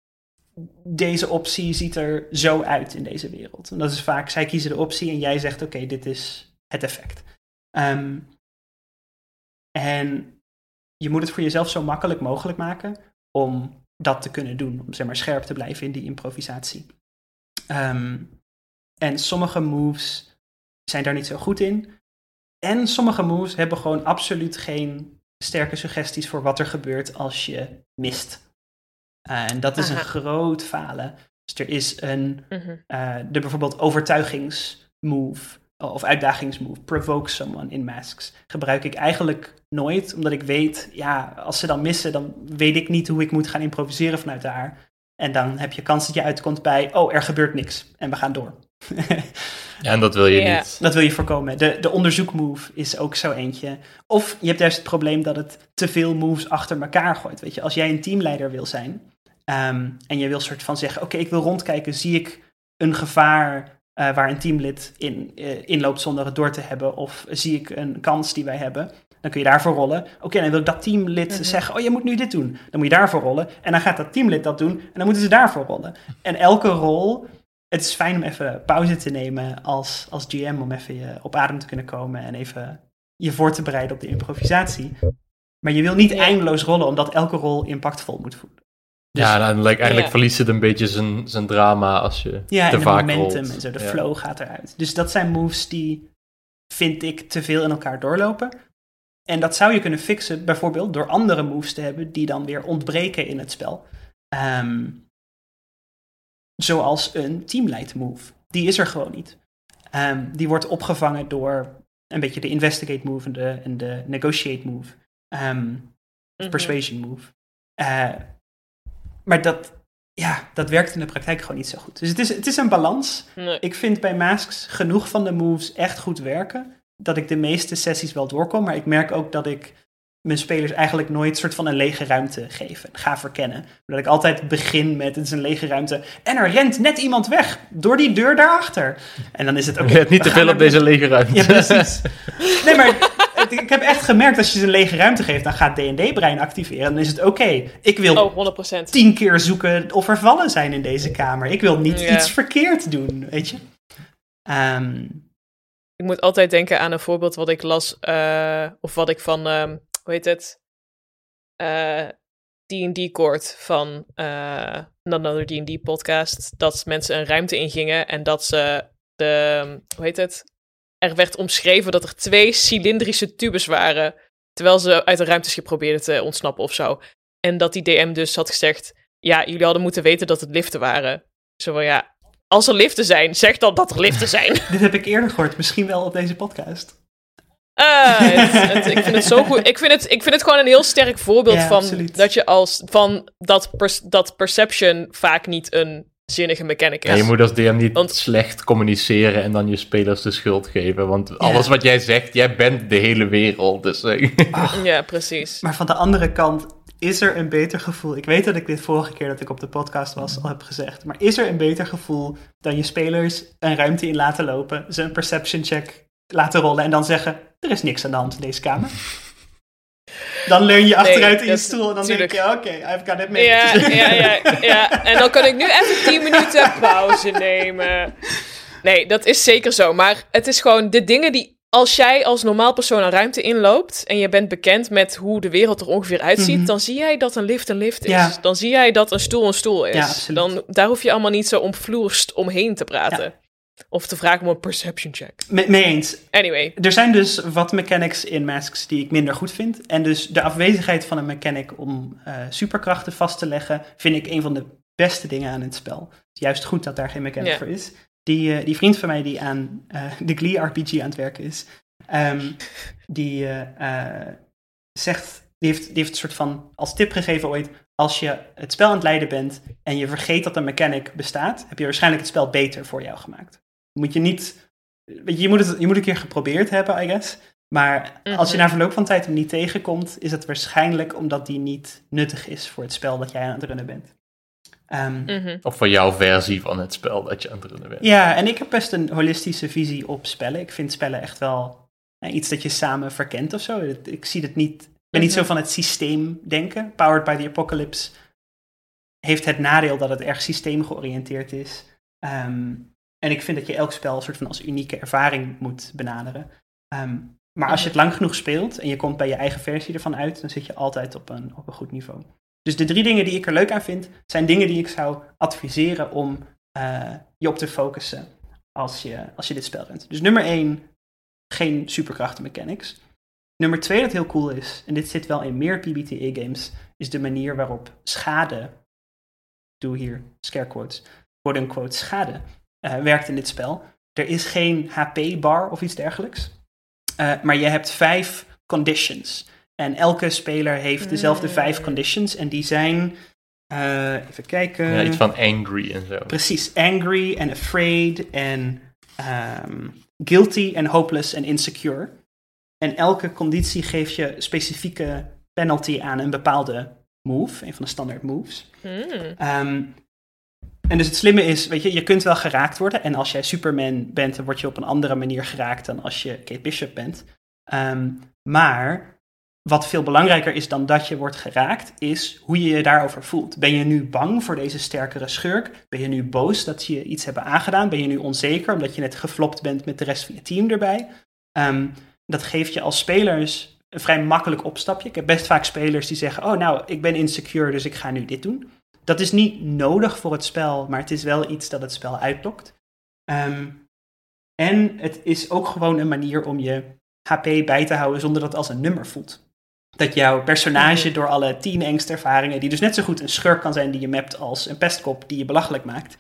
deze optie ziet er zo uit in deze wereld. En dat is vaak, zij kiezen de optie en jij zegt, oké, dit is het effect. En je moet het voor jezelf zo makkelijk mogelijk maken om dat te kunnen doen. Om zeg maar scherp te blijven in die improvisatie. En sommige moves zijn daar niet zo goed in. En sommige moves hebben gewoon absoluut geen sterke suggesties voor wat er gebeurt als je mist. En dat is een groot falen. Dus er is de bijvoorbeeld overtuigingsmove of uitdagingsmove, provoke someone in Masks, gebruik ik eigenlijk nooit, omdat ik weet, ja, als ze dan missen, dan weet ik niet hoe ik moet gaan improviseren vanuit daar. En dan heb je kans dat je uitkomt bij, oh, er gebeurt niks en we gaan door.
Ja, en dat wil je niet.
Dat wil je voorkomen. De onderzoekmove is ook zo eentje. Of je hebt juist het probleem dat het te veel moves achter elkaar gooit. Weet je, als jij een teamleider wil zijn en je wil soort van zeggen, oké, ik wil rondkijken, zie ik een gevaar waar een teamlid inloopt zonder het door te hebben, of zie ik een kans die wij hebben, dan kun je daarvoor rollen. Oké, dan wil ik dat teamlid zeggen, oh, je moet nu dit doen. Dan moet je daarvoor rollen. En dan gaat dat teamlid dat doen en dan moeten ze daarvoor rollen. En elke rol, het is fijn om even pauze te nemen als GM, om even op adem te kunnen komen en even je voor te bereiden op de improvisatie. Maar je wil niet eindeloos rollen, omdat elke rol impactvol moet voelen. Dus,
ja, en eigenlijk verliest het een beetje zijn drama als je te vaak rolt. Ja, en
momentum en zo, de flow gaat eruit. Dus dat zijn moves die, vind ik, te veel in elkaar doorlopen. En dat zou je kunnen fixen, bijvoorbeeld door andere moves te hebben die dan weer ontbreken in het spel. Zoals een teamlead move. Die is er gewoon niet. Die wordt opgevangen door een beetje de investigate move en de negotiate move. Persuasion move. Maar dat werkt in de praktijk gewoon niet zo goed. Dus het is een balans.
Nee.
Ik vind bij Masks genoeg van de moves echt goed werken. Dat ik de meeste sessies wel doorkom. Maar ik merk ook dat ik mijn spelers eigenlijk nooit soort van een lege ruimte geef. Ga verkennen. Dat ik altijd begin met, het is een lege ruimte. En er rent net iemand weg. Door die deur daarachter. En dan is het ook...
Let niet te veel op deze lege ruimte.
Ja, precies. Nee, maar ik heb echt gemerkt, als je ze een lege ruimte geeft, dan gaat D&D-brein activeren. Dan is het oké. Ik wil
100%.
10 keer zoeken of er vallen zijn in deze kamer. Ik wil niet iets verkeerd doen, weet je.
Ik moet altijd denken aan een voorbeeld wat ik las, of wat ik van, hoe heet het? D&D Court van Another D&D podcast. Dat mensen een ruimte ingingen en dat ze hoe heet het? Er werd omschreven dat er 2 cilindrische tubes waren, terwijl ze uit een ruimteschip probeerden te ontsnappen of zo. En dat die DM dus had gezegd, ja, jullie hadden moeten weten dat het liften waren. Zo van, ja, als er liften zijn, zeg dan dat er liften zijn.
Dit heb ik eerder gehoord, misschien wel op deze podcast.
Ik vind het zo goed. Ik vind het gewoon een heel sterk voorbeeld van
absoluut.
Dat je dat perception vaak niet een zinnige mechanic is.
Ja, je moet als DM niet slecht communiceren en dan je spelers de schuld geven. Want alles wat jij zegt, jij bent de hele wereld. Dus,
ja, precies.
Maar van de andere kant, is er een beter gevoel? Ik weet dat ik dit vorige keer dat ik op de podcast was al heb gezegd. Maar is er een beter gevoel dan je spelers een ruimte in laten lopen, ze een perception check laten rollen en dan zeggen, er is niks aan de hand in deze kamer? Dan leun je achteruit in je stoel en dan denk je, oké, I've got it made.
Ja. En dan kan ik nu even 10 minuten pauze nemen. Nee, dat is zeker zo. Maar het is gewoon de dingen die, als jij als normaal persoon een ruimte inloopt en je bent bekend met hoe de wereld er ongeveer uitziet, dan zie jij dat een lift is.
Ja.
Dan zie jij dat een stoel is.
Ja, absoluut.
Daar hoef je allemaal niet zo omvloerst omheen te praten. Ja. Of te vragen om een perception check.
Mee eens.
Anyway.
Er zijn dus wat mechanics in Masks die ik minder goed vind. En dus de afwezigheid van een mechanic om superkrachten vast te leggen, vind ik een van de beste dingen aan het spel. Het is juist goed dat daar geen mechanic voor is. Die vriend van mij die aan de Glee RPG aan het werken is, die heeft een soort van als tip gegeven ooit, als je het spel aan het leiden bent en je vergeet dat een mechanic bestaat, heb je waarschijnlijk het spel beter voor jou gemaakt. Moet je niet, weet je, je moet een keer geprobeerd hebben, I guess. Maar als je na verloop van tijd hem niet tegenkomt, is het waarschijnlijk omdat die niet nuttig is voor het spel dat jij aan het runnen bent.
Of voor jouw versie van het spel dat je aan het runnen bent.
Ja, en ik heb best een holistische visie op spellen. Ik vind spellen echt wel iets dat je samen verkent of zo. Ik zie het niet, ben niet zo van het systeem denken. Powered by the Apocalypse heeft het nadeel dat het erg systeemgeoriënteerd is. En ik vind dat je elk spel een soort van als unieke ervaring moet benaderen. Maar als je het lang genoeg speelt en je komt bij je eigen versie ervan uit, dan zit je altijd op een goed niveau. Dus de 3 dingen die ik er leuk aan vind, zijn dingen die ik zou adviseren om je op te focussen als je dit spel runt. Dus nummer 1, geen superkrachten mechanics. Nummer 2 dat heel cool is, en dit zit wel in meer PBTA-games, is de manier waarop schade, doe hier scare quotes, quote-unquote schade, werkt in dit spel. Er is geen HP-bar of iets dergelijks, maar je hebt 5 conditions. En elke speler heeft dezelfde 5 conditions, en die zijn, even kijken.
Ja, iets van angry en zo.
Precies, angry en afraid en guilty en hopeless en insecure. En elke conditie geeft je specifieke penalty aan een bepaalde move, een van de standaard moves. En dus het slimme is, weet je kunt wel geraakt worden. En als jij Superman bent, dan word je op een andere manier geraakt dan als je Kate Bishop bent. Maar wat veel belangrijker is dan dat je wordt geraakt, is hoe je je daarover voelt. Ben je nu bang voor deze sterkere schurk? Ben je nu boos dat ze je iets hebben aangedaan? Ben je nu onzeker omdat je net geflopt bent met de rest van je team erbij? Dat geeft je als spelers een vrij makkelijk opstapje. Ik heb best vaak spelers die zeggen, oh nou, ik ben insecure, dus ik ga nu dit doen. Dat is niet nodig voor het spel, maar het is wel iets dat het spel uitlokt. En het is ook gewoon een manier om je HP bij te houden zonder dat het als een nummer voelt. Dat jouw personage door alle teenangstervaringen, die dus net zo goed een schurk kan zijn die je mapt als een pestkop die je belachelijk maakt,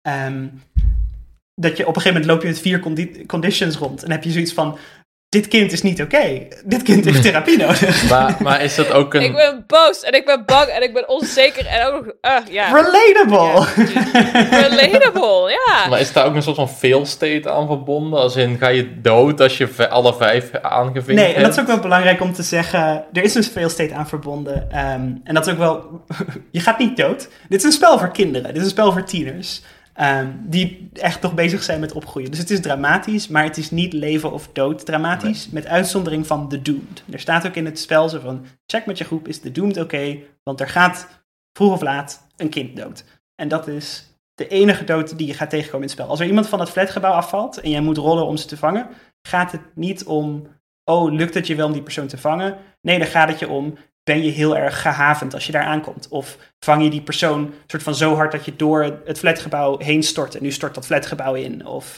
dat je op een gegeven moment loop je met 4 conditions rond en heb je zoiets van, dit kind is niet oké. Dit kind heeft therapie nodig.
Maar is dat ook een...
Ik ben boos en ik ben bang en ik ben onzeker en ook ja.
Relatable!
Ja, relatable, ja.
Maar is daar ook een soort van fail state aan verbonden? Als in, ga je dood als je alle 5 aangevinkt hebt?
Nee, en dat is ook wel belangrijk om te zeggen. Er is een fail state aan verbonden. En dat is ook wel... je gaat niet dood. Dit is een spel voor kinderen. Dit is een spel voor tieners. Die echt nog bezig zijn met opgroeien. Dus het is dramatisch, maar het is niet leven of dood dramatisch. Nee. Met uitzondering van The Doomed. Er staat ook in het spel zo van, check met je groep, is The Doomed oké? Want er gaat vroeg of laat een kind dood. En dat is de enige dood die je gaat tegenkomen in het spel. Als er iemand van het flatgebouw afvalt en jij moet rollen om ze te vangen, gaat het niet om, oh, lukt het je wel om die persoon te vangen? Nee, dan gaat het je om, ben je heel erg gehavend als je daar aankomt? Of vang je die persoon soort van zo hard dat je door het flatgebouw heen stort en nu stort dat flatgebouw in? Of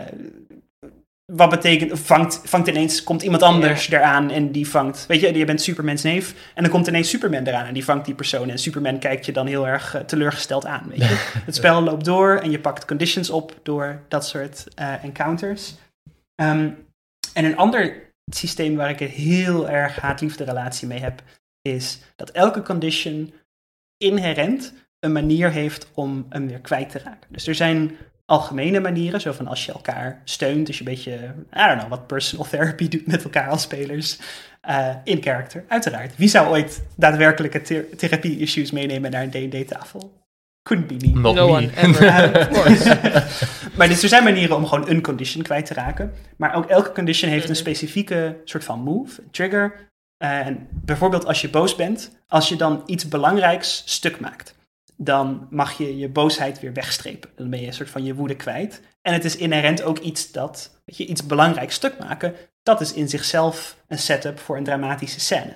wat betekent, vangt ineens, komt iemand anders eraan en die vangt, weet je bent Supermans neef en dan komt ineens Superman eraan en die vangt die persoon en Superman kijkt je dan heel erg teleurgesteld aan, weet je. Het spel loopt door en je pakt conditions op door dat soort encounters. En een ander systeem waar ik een heel erg haat-liefde relatie mee heb, is dat elke condition inherent een manier heeft om hem weer kwijt te raken. Dus er zijn algemene manieren, zo van als je elkaar steunt, dus je een beetje, I don't know, wat personal therapy doet met elkaar als spelers, in character, uiteraard. Wie zou ooit daadwerkelijke therapie-issues meenemen naar een D&D-tafel? Couldn't be me.
Not
no
me.
one ever, of course.
Maar dus er zijn manieren om gewoon een condition kwijt te raken, maar ook elke condition heeft een specifieke soort van move, trigger. En bijvoorbeeld als je boos bent, als je dan iets belangrijks stuk maakt, dan mag je je boosheid weer wegstrepen. Dan ben je een soort van je woede kwijt. En het is inherent ook iets dat, weet je, iets belangrijks stuk maken, dat is in zichzelf een setup voor een dramatische scène.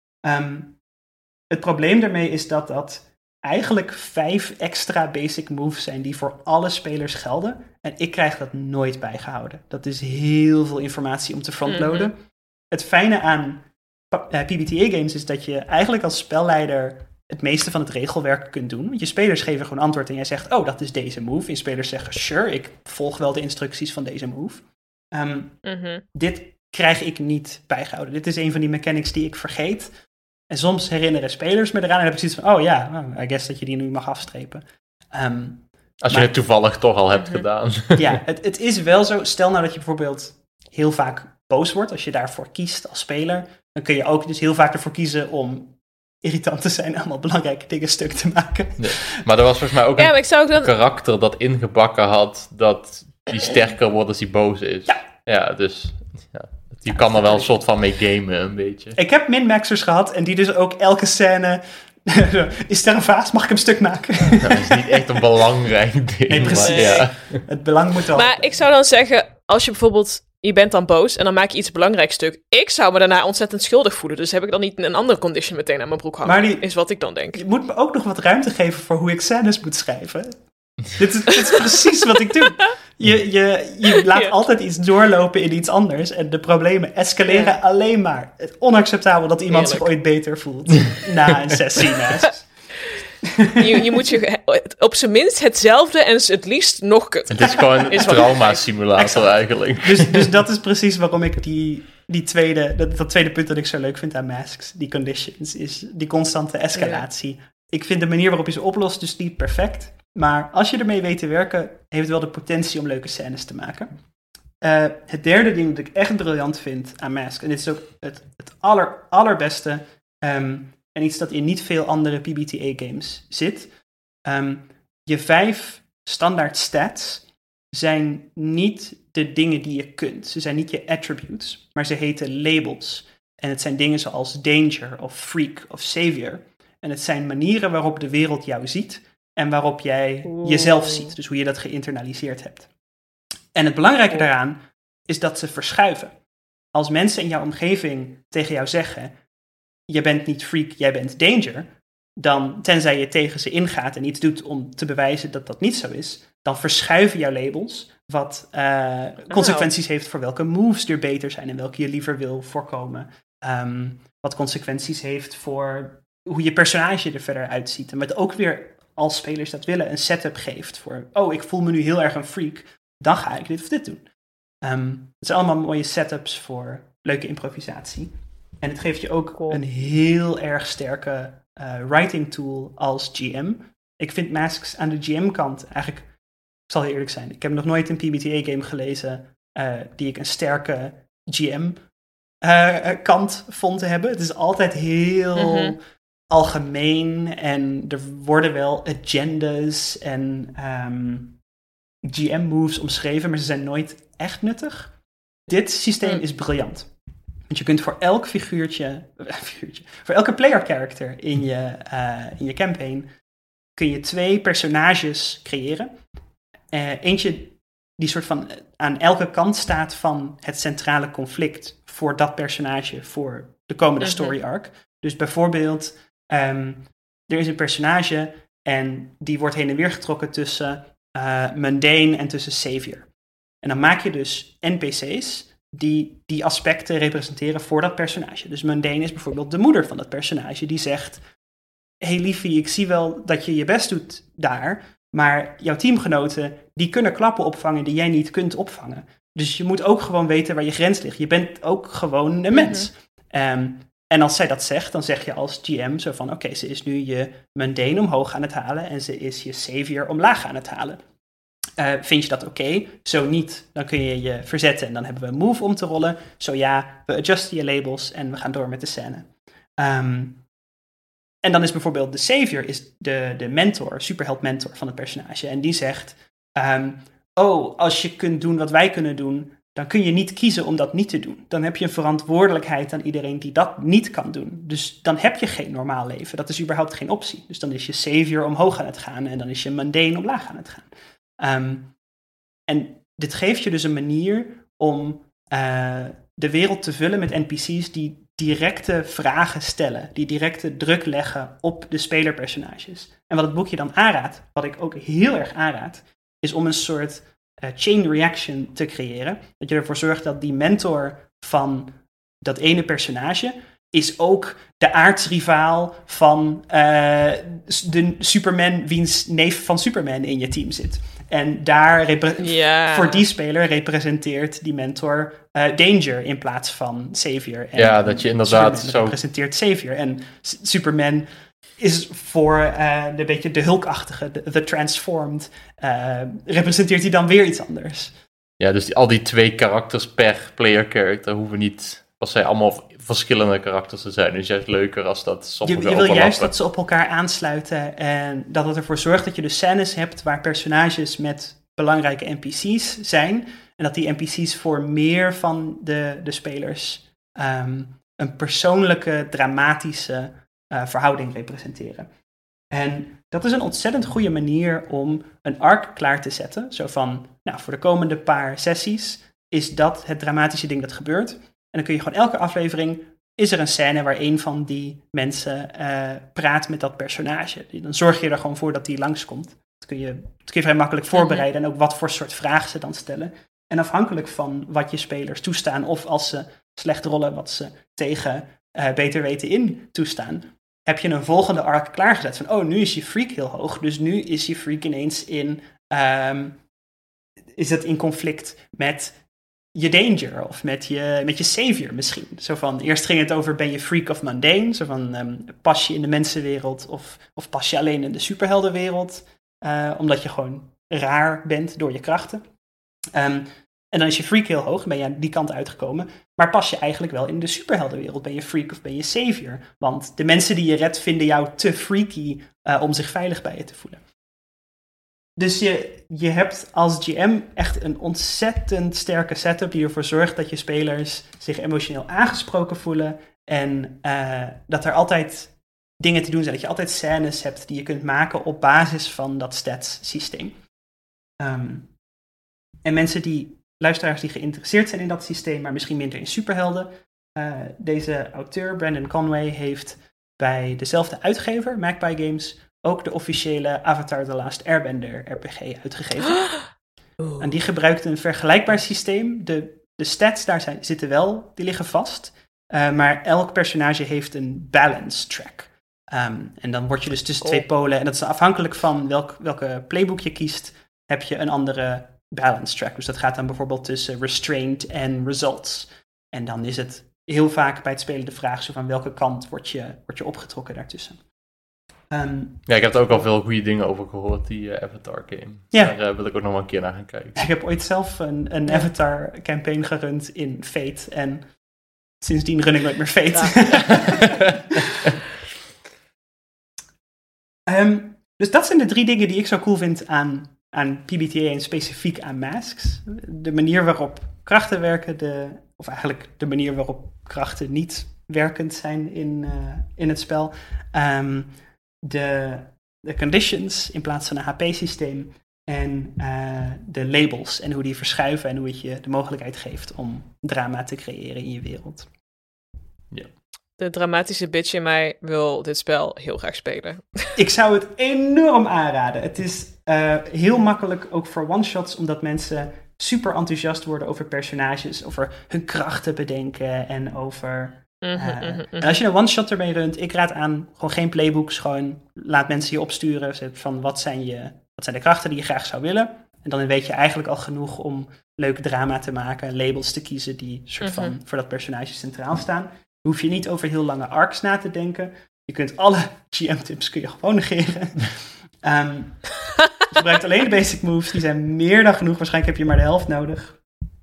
Het probleem daarmee is dat eigenlijk 5 extra basic moves zijn die voor alle spelers gelden. En ik krijg dat nooit bijgehouden. Dat is heel veel informatie om te frontloaden. Het fijne aan PBTA-games is dat je eigenlijk als spelleider het meeste van het regelwerk kunt doen. Want je spelers geven gewoon antwoord en jij zegt, oh, dat is deze move. En je spelers zeggen, sure, ik volg wel de instructies van deze move. Dit krijg ik niet bijgehouden. Dit is een van die mechanics die ik vergeet. En soms herinneren spelers me eraan en heb ik zoiets van, oh ja, I guess dat je die nu mag afstrepen.
Als je het toevallig toch al hebt gedaan.
Ja, het is wel zo. Stel nou dat je bijvoorbeeld heel vaak boos wordt, als je daarvoor kiest als speler, dan kun je ook dus heel vaak ervoor kiezen om irritant te zijn, allemaal belangrijke dingen stuk te maken.
Nee. Maar er was volgens mij ook een karakter dat ingebakken had dat die sterker wordt als hij boos is. Ja, dus die kan er wel een soort van mee gamen, een beetje. Ik heb min-maxers gehad en die dus ook elke scène is er een vaas? Mag ik hem stuk maken? Dat is niet echt een belangrijk ding.
Nee, precies.
Maar, ja.
Het belang moet wel.
Maar ik zou dan zeggen, als je bijvoorbeeld je bent dan boos en dan maak je iets belangrijks stuk. Ik zou me daarna ontzettend schuldig voelen. Dus heb ik dan niet een andere condition meteen aan mijn broek hangen? Is wat ik dan denk.
Je moet me ook nog wat ruimte geven voor hoe ik scènes moet schrijven. Dit is precies wat ik doe. Je laat altijd iets doorlopen in iets anders. En de problemen escaleren alleen maar. Het is onacceptabel dat iemand zich ooit beter voelt na een sessie Masks.
Je moet je op zijn minst hetzelfde en het liefst nog kut.
Het is gewoon een trauma-simulator eigenlijk.
Dus dat is precies waarom ik dat tweede punt dat ik zo leuk vind aan Masks, die conditions, is die constante escalatie. Ja. Ik vind de manier waarop je ze oplost dus niet perfect. Maar als je ermee weet te werken, heeft het wel de potentie om leuke scènes te maken. Het derde ding dat ik echt briljant vind aan Masks, en dit is ook het allerbeste, en iets dat in niet veel andere PBTA-games zit. Je 5 standaard stats zijn niet de dingen die je kunt. Ze zijn niet je attributes, maar ze heten labels. En het zijn dingen zoals danger of freak of savior. En het zijn manieren waarop de wereld jou ziet en waarop jij jezelf ziet. Dus hoe je dat geïnternaliseerd hebt. En het belangrijke daaraan is dat ze verschuiven. Als mensen in jouw omgeving tegen jou zeggen, je bent niet freak, jij bent danger, dan, tenzij je tegen ze ingaat en iets doet om te bewijzen dat dat niet zo is, dan verschuiven jouw labels, wat consequenties heeft voor welke moves er beter zijn en welke je liever wil voorkomen. Wat consequenties heeft voor hoe je personage er verder uitziet. En wat ook weer, als spelers dat willen, een setup geeft voor, ik voel me nu heel erg een freak, dan ga ik dit of dit doen. Het zijn allemaal mooie setups voor leuke improvisatie. En het geeft je ook een heel erg sterke writing tool als GM. Ik vind Masks aan de GM-kant eigenlijk, ik zal heel eerlijk zijn, ik heb nog nooit een PBTA-game gelezen die ik een sterke GM-kant vond te hebben. Het is altijd heel algemeen en er worden wel agendas en GM-moves omschreven, maar ze zijn nooit echt nuttig. Dit systeem is briljant. Want je kunt voor elk voor elke player character in je campaign, kun je 2 personages creëren. Eentje die soort van aan elke kant staat van het centrale conflict voor dat personage, voor de komende story arc. Dus bijvoorbeeld, er is een personage en die wordt heen en weer getrokken tussen mundane en tussen savior. En dan maak je dus NPC's die aspecten representeren voor dat personage. Dus mundane is bijvoorbeeld de moeder van dat personage die zegt, hey liefie, ik zie wel dat je je best doet daar, maar jouw teamgenoten, die kunnen klappen opvangen die jij niet kunt opvangen. Dus je moet ook gewoon weten waar je grens ligt. Je bent ook gewoon een mens. En als zij dat zegt, dan zeg je als GM zo van, oké, ze is nu je mundane omhoog aan het halen en ze is je savior omlaag aan het halen. Vind je dat oké? Zo niet, dan kun je je verzetten en dan hebben we een move om te rollen. Zo ja, we adjusten je labels en we gaan door met de scène. En dan is bijvoorbeeld de savior is de mentor, superheld mentor van het personage. En die zegt, als je kunt doen wat wij kunnen doen, dan kun je niet kiezen om dat niet te doen. Dan heb je een verantwoordelijkheid aan iedereen die dat niet kan doen. Dus dan heb je geen normaal leven. Dat is überhaupt geen optie. Dus dan is je savior omhoog aan het gaan en dan is je mundane omlaag aan het gaan. En dit geeft je dus een manier om de wereld te vullen met NPC's die directe vragen stellen, die directe druk leggen op de spelerpersonages. En wat het boekje dan aanraadt, wat ik ook heel erg aanraad, is om een soort chain reaction te creëren. Dat je ervoor zorgt dat die mentor van dat ene personage is ook de aardsrivaal van de Superman, wiens neef van Superman in je team zit. En daar voor die speler representeert die mentor Danger in plaats van Savior. En
dat je inderdaad
Superman representeert Savior. En Superman is voor een beetje de Hulk-achtige, de Transformed, representeert hij dan weer iets anders.
Ja, dus al die 2 karakters per player character hoeven niet, als zij allemaal verschillende karakters te zijn. Dus juist leuker als dat sommige
Je wil juist dat ze op elkaar aansluiten en dat het ervoor zorgt dat je dus scènes hebt waar personages met belangrijke NPC's zijn. En dat die NPC's voor meer van de spelers een persoonlijke, dramatische verhouding representeren. En dat is een ontzettend goede manier om een arc klaar te zetten. Zo van, voor de komende paar sessies is dat het dramatische ding dat gebeurt. En dan kun je gewoon elke aflevering, is er een scène waar een van die mensen praat met dat personage. Dan zorg je er gewoon voor dat die langskomt. Dat kun je vrij makkelijk voorbereiden en ook wat voor soort vragen ze dan stellen. En afhankelijk van wat je spelers toestaan of als ze slecht rollen, wat ze tegen beter weten in toestaan, heb je een volgende arc klaargezet. Van, nu is je freak heel hoog, dus nu is je freak ineens is het in conflict met je danger of met je savior misschien. Zo van, eerst ging het over, ben je freak of mundane? Zo van, pas je in de mensenwereld of pas je alleen in de superheldenwereld? Omdat je gewoon raar bent door je krachten. En dan is je freak heel hoog, ben je aan die kant uitgekomen. Maar pas je eigenlijk wel in de superheldenwereld? Ben je freak of ben je savior? Want de mensen die je redt vinden jou te freaky om zich veilig bij je te voelen. Dus je hebt als GM echt een ontzettend sterke setup die ervoor zorgt dat je spelers zich emotioneel aangesproken voelen. En dat er altijd dingen te doen zijn. Dat je altijd scènes hebt die je kunt maken op basis van dat stats systeem. En luisteraars die geïnteresseerd zijn in dat systeem, maar misschien minder in superhelden. Deze auteur, Brandon Conway, heeft bij dezelfde uitgever, Magpie Games, ook de officiële Avatar The Last Airbender RPG uitgegeven. En die gebruikt een vergelijkbaar systeem. De stats daar zitten wel, die liggen vast. Maar elk personage heeft een balance track. En dan word je dus tussen twee polen. En dat is afhankelijk van welke playbook je kiest, heb je een andere balance track. Dus dat gaat dan bijvoorbeeld tussen restraint en results. En dan is het heel vaak bij het spelen de vraag zo van welke kant word je opgetrokken daartussen.
Ja, ik heb er ook al veel goede dingen over gehoord, die Avatar game.
Ja.
Daar wil ik ook nog maar een keer naar gaan kijken.
Ik heb ooit zelf een Avatar campaign gerund in Fate en sindsdien run ik nooit meer Fate. Ja. Dus dat zijn de 3 dingen die ik zo cool vind aan PBTA en specifiek aan Masks. De manier waarop krachten werken, of eigenlijk de manier waarop krachten niet werkend zijn in het spel. De conditions in plaats van een HP-systeem en de labels en hoe die verschuiven en hoe het je de mogelijkheid geeft om drama te creëren in je wereld.
Ja.
De dramatische bitch in mij wil dit spel heel graag spelen.
Ik zou het enorm aanraden. Het is heel makkelijk ook voor one-shots, omdat mensen super enthousiast worden over personages, over hun krachten bedenken en over... En als je een one-shot ermee runt, ik raad aan, gewoon geen playbooks, gewoon laat mensen je opsturen van wat zijn de krachten die je graag zou willen. En dan weet je eigenlijk al genoeg om leuk drama te maken, labels te kiezen die soort van voor dat personage centraal staan. Dan hoef je niet over heel lange arcs na te denken. Je kunt alle GM-tips gewoon negeren. Je gebruikt alleen de basic moves, die zijn meer dan genoeg. Waarschijnlijk heb je maar de helft nodig.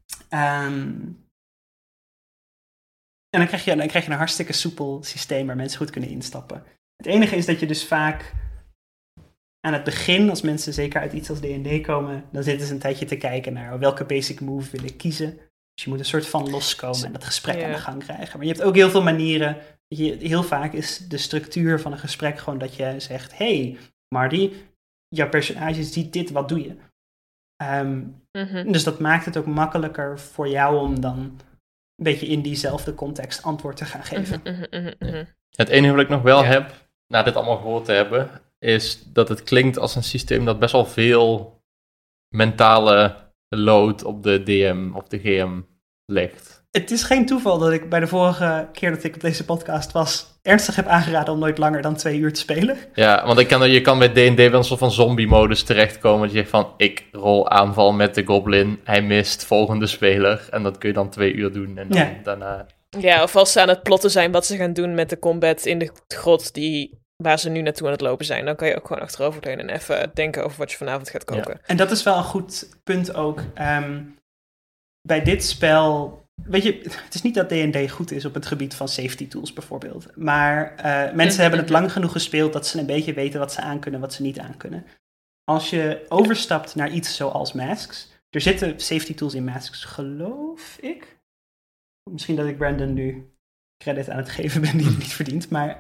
En dan krijg je een hartstikke soepel systeem waar mensen goed kunnen instappen. Het enige is dat je dus vaak aan het begin, als mensen zeker uit iets als D&D komen, dan zitten ze een tijdje te kijken naar welke basic move wil ik kiezen. Dus je moet een soort van loskomen en dat gesprek aan de gang krijgen. Maar je hebt ook heel veel manieren. Heel vaak is de structuur van een gesprek gewoon dat je zegt, hey Marty, jouw personage ziet dit, wat doe je? Dus dat maakt het ook makkelijker voor jou om dan een beetje in diezelfde context antwoord te gaan geven.
Het enige wat ik nog wel heb, na dit allemaal gehoord te hebben, is dat het klinkt als een systeem dat best wel veel mentale load op de DM of de GM legt.
Het is geen toeval dat ik bij de vorige keer dat ik op deze podcast was, ernstig heb aangeraden om nooit langer dan 2 uur te spelen.
Ja, want je kan met D&D wel een soort van zombie-modus terechtkomen. Dat je zegt van, ik rol aanval met de goblin, hij mist, volgende speler. En dat kun je dan 2 uur doen en dan daarna...
Ja, of als ze aan het plotten zijn wat ze gaan doen met de combat in de grot waar ze nu naartoe aan het lopen zijn. Dan kan je ook gewoon achteroverleunen en even denken over wat je vanavond gaat koken.
Ja. En dat is wel een goed punt ook. Bij dit spel... Weet je, het is niet dat D&D goed is op het gebied van safety tools bijvoorbeeld. Maar mensen hebben het lang genoeg gespeeld dat ze een beetje weten wat ze aankunnen, wat ze niet aankunnen. Als je overstapt naar iets zoals Masks, er zitten safety tools in Masks, geloof ik. Misschien dat ik Brandon nu credit aan het geven ben die het niet verdient, maar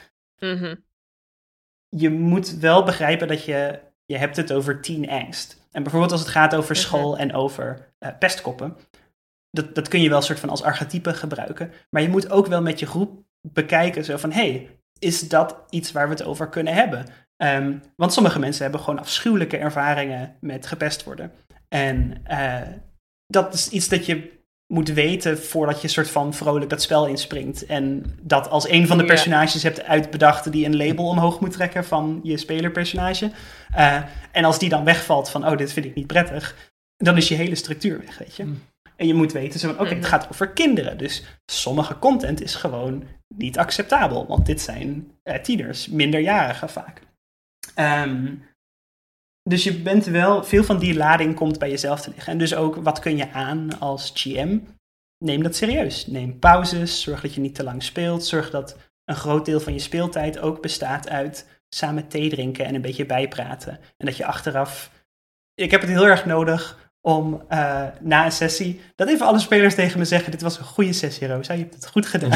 je moet wel begrijpen dat je hebt het over teen angst. En bijvoorbeeld als het gaat over school en over pestkoppen, dat kun je wel soort van als archetype gebruiken. Maar je moet ook wel met je groep bekijken, zo van, is dat iets waar we het over kunnen hebben? Want sommige mensen hebben gewoon afschuwelijke ervaringen met gepest worden. En dat is iets dat je moet weten voordat je soort van vrolijk dat spel inspringt. En dat als een van de personages hebt uitbedacht die een label omhoog moet trekken van je spelerpersonage. En als die dan wegvalt van, dit vind ik niet prettig, dan is je hele structuur weg, weet je. En je moet weten, zo van, het gaat over kinderen. Dus sommige content is gewoon niet acceptabel. Want dit zijn tieners, minderjarigen vaak. Dus je bent wel, veel van die lading komt bij jezelf te liggen. En dus ook, wat kun je aan als GM? Neem dat serieus. Neem pauzes, zorg dat je niet te lang speelt. Zorg dat een groot deel van je speeltijd ook bestaat uit samen thee drinken en een beetje bijpraten. En dat je achteraf... Ik heb het heel erg nodig om na een sessie, dat even alle spelers tegen me zeggen, dit was een goede sessie, Rosa, je hebt het goed gedaan.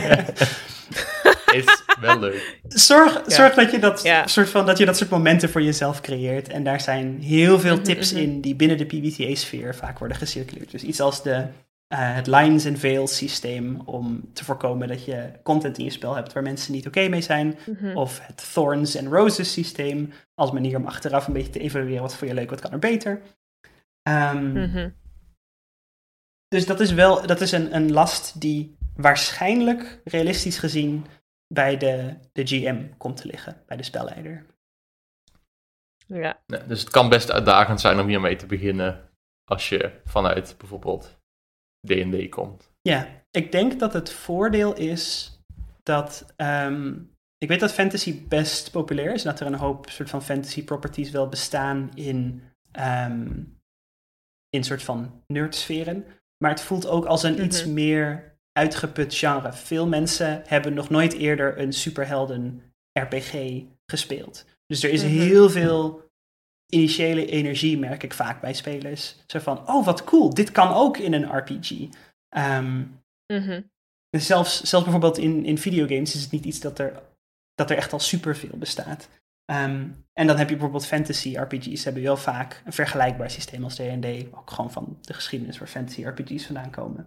Is wel leuk.
Zorg dat je dat soort momenten voor jezelf creëert. En daar zijn heel veel tips in die binnen de PBTA-sfeer vaak worden gecirculeerd. Dus iets als het lines and veils systeem om te voorkomen dat je content in je spel hebt waar mensen niet oké mee zijn. Of het thorns and roses systeem als manier om achteraf een beetje te evalueren wat voor je leuk, wat kan er beter. Dus dat is een last die waarschijnlijk, realistisch gezien, bij de GM komt te liggen, bij de spelleider.
Ja.
Nee, dus het kan best uitdagend zijn om hiermee te beginnen als je vanuit bijvoorbeeld D&D komt.
Ja, ik denk dat het voordeel is dat... ik weet dat fantasy best populair is en dat er een hoop soort van fantasy properties wel bestaan in soort van nerdsferen. Maar het voelt ook als een iets meer uitgeput genre. Veel mensen hebben nog nooit eerder een superhelden RPG gespeeld. Dus er is heel veel initiële energie, merk ik vaak bij spelers. Zo van, wat cool, dit kan ook in een RPG. Dus zelfs bijvoorbeeld in videogames is het niet iets dat er echt al superveel bestaat. En dan heb je bijvoorbeeld fantasy RPG's, hebben wel vaak een vergelijkbaar systeem als D&D, ook gewoon van de geschiedenis waar fantasy RPG's vandaan komen.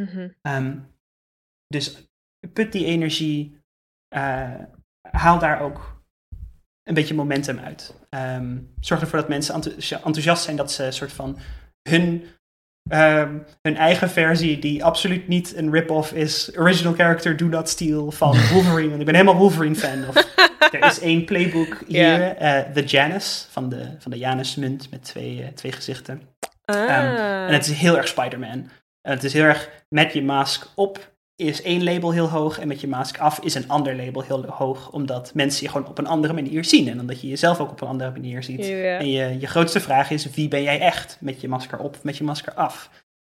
Dus put die energie, haal daar ook een beetje momentum uit. Zorg ervoor dat mensen enthousiast zijn dat ze een soort van hun eigen versie, die absoluut niet een rip-off is, original character do not steal van Wolverine. Want ik ben helemaal Wolverine fan. Er is 1 playbook hier, The Janus, van de Janus-munt met twee gezichten. En het is heel erg Spider-Man. Het is heel erg met je mask op is 1 label heel hoog en met je mask af is een ander label heel hoog, omdat mensen je gewoon op een andere manier zien en omdat je jezelf ook op een andere manier ziet.
Ja.
En je grootste vraag is, wie ben jij echt? Met je masker op, met je masker af.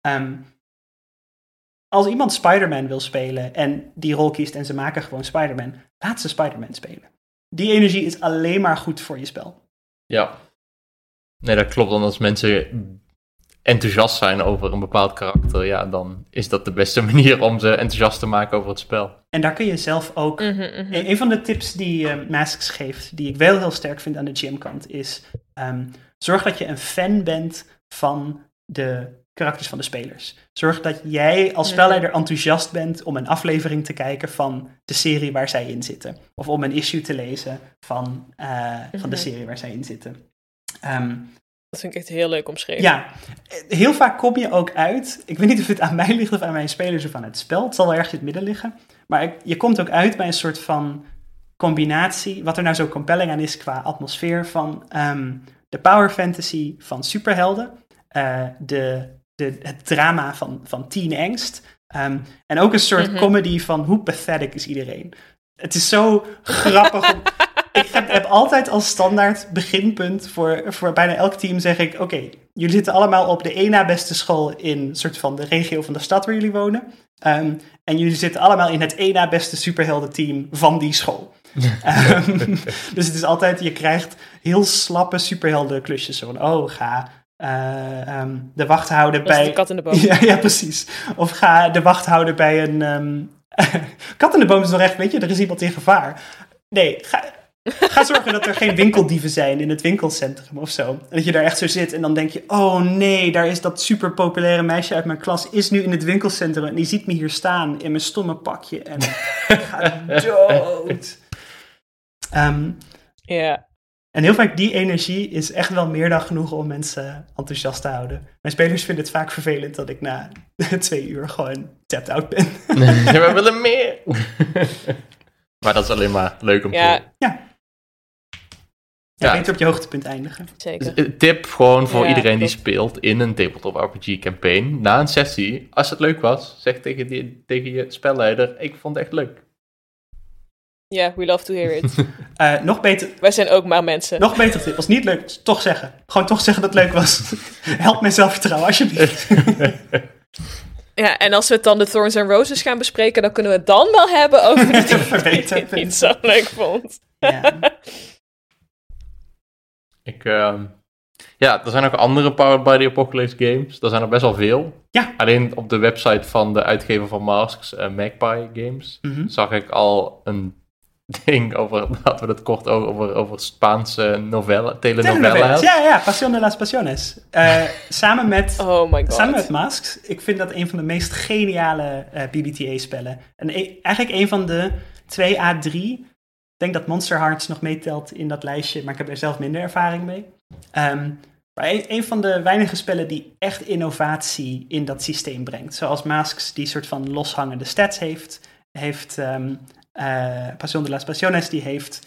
Als iemand Spider-Man wil spelen en die rol kiest en ze maken gewoon Spider-Man, laat ze Spider-Man spelen. Die energie is alleen maar goed voor je spel.
Ja. Nee, dat klopt. Dan als mensen enthousiast zijn over een bepaald karakter, dan is dat de beste manier om ze enthousiast te maken over het spel.
En daar kun je zelf ook... Een van de tips die Masks geeft, die ik wel heel sterk vind aan de GM-kant, is zorg dat je een fan bent van de karakters van de spelers. Zorg dat jij als spelleider enthousiast bent om een aflevering te kijken van de serie waar zij in zitten. Of om een issue te lezen van de serie waar zij in zitten.
Dat vind ik echt heel leuk omschreven.
Ja, heel vaak kom je ook uit. Ik weet niet of het aan mij ligt of aan mijn spelers of aan het spel. Het zal wel ergens in het midden liggen. Maar je komt ook uit bij een soort van combinatie. Wat er nou zo compelling aan is qua atmosfeer van de power fantasy van superhelden. Het drama van teen angst. En ook een soort comedy van hoe pathetic is iedereen. Het is zo grappig. Ik heb altijd als standaard beginpunt voor bijna elk team zeg ik, oké, jullie zitten allemaal op de 1 na beste school in soort van de regio van de stad waar jullie wonen. En jullie zitten allemaal in het 1 na beste superheldenteam van die school. Dus het is altijd, je krijgt heel slappe superheldenklusjes. Zo ga de wacht houden bij...
de kat in de boom.
Ja, precies. Of ga de wacht houden bij een... kat in de boom is nog echt, weet je, er is iemand in gevaar. Nee, Ga zorgen dat er geen winkeldieven zijn in het winkelcentrum of zo. En dat je daar echt zo zit en dan denk je... Oh nee, daar is dat super populaire meisje uit mijn klas... is nu in het winkelcentrum en die ziet me hier staan... in mijn stomme pakje en ik ga dood.
Ja.
En heel vaak die energie is echt wel meer dan genoeg... om mensen enthousiast te houden. Mijn spelers vinden het vaak vervelend... dat ik na 2 uur gewoon tapped out ben.
We willen meer. Maar dat is alleen maar leuk om te doen.
Ja, beter op je hoogtepunt eindigen.
Zeker.
Tip gewoon voor iedereen die
klopt.
speelt in een tabletop RPG campaign. Na een sessie, als het leuk was, zeg tegen je spelleider, ik vond het echt leuk.
Ja, we love to hear it.
Nog beter,
Wij zijn ook maar mensen.
nog beter tip. Als het niet leuk was, toch zeggen. Gewoon toch zeggen dat het leuk was. Help mijn zelfvertrouwen, alsjeblieft.
Ja, en als we het dan de Thorns and Roses gaan bespreken, dan kunnen we het dan wel hebben over de dingen die
Beter.
ik niet zo leuk vond.
Ja.
Er zijn ook andere Powered by the Apocalypse games. Er zijn er best wel veel.
Ja.
Alleen op de website van de uitgever van Masks, Magpie Games, zag ik al een ding over, laten we het kort over Spaanse novellen, telenovelas.
Ja, Pasión de las Pasiones. Samen met...
Oh my god.
Samen met Masks, ik vind dat een van de meest geniale BBTA-spellen. En eigenlijk een van de 2A3. Ik denk dat Monster Hearts nog meetelt in dat lijstje, maar ik heb er zelf minder ervaring mee. Maar een van de weinige spellen die echt innovatie in dat systeem brengt. Zoals Masks die soort van loshangende stats heeft Pasión de las Pasiones, die heeft...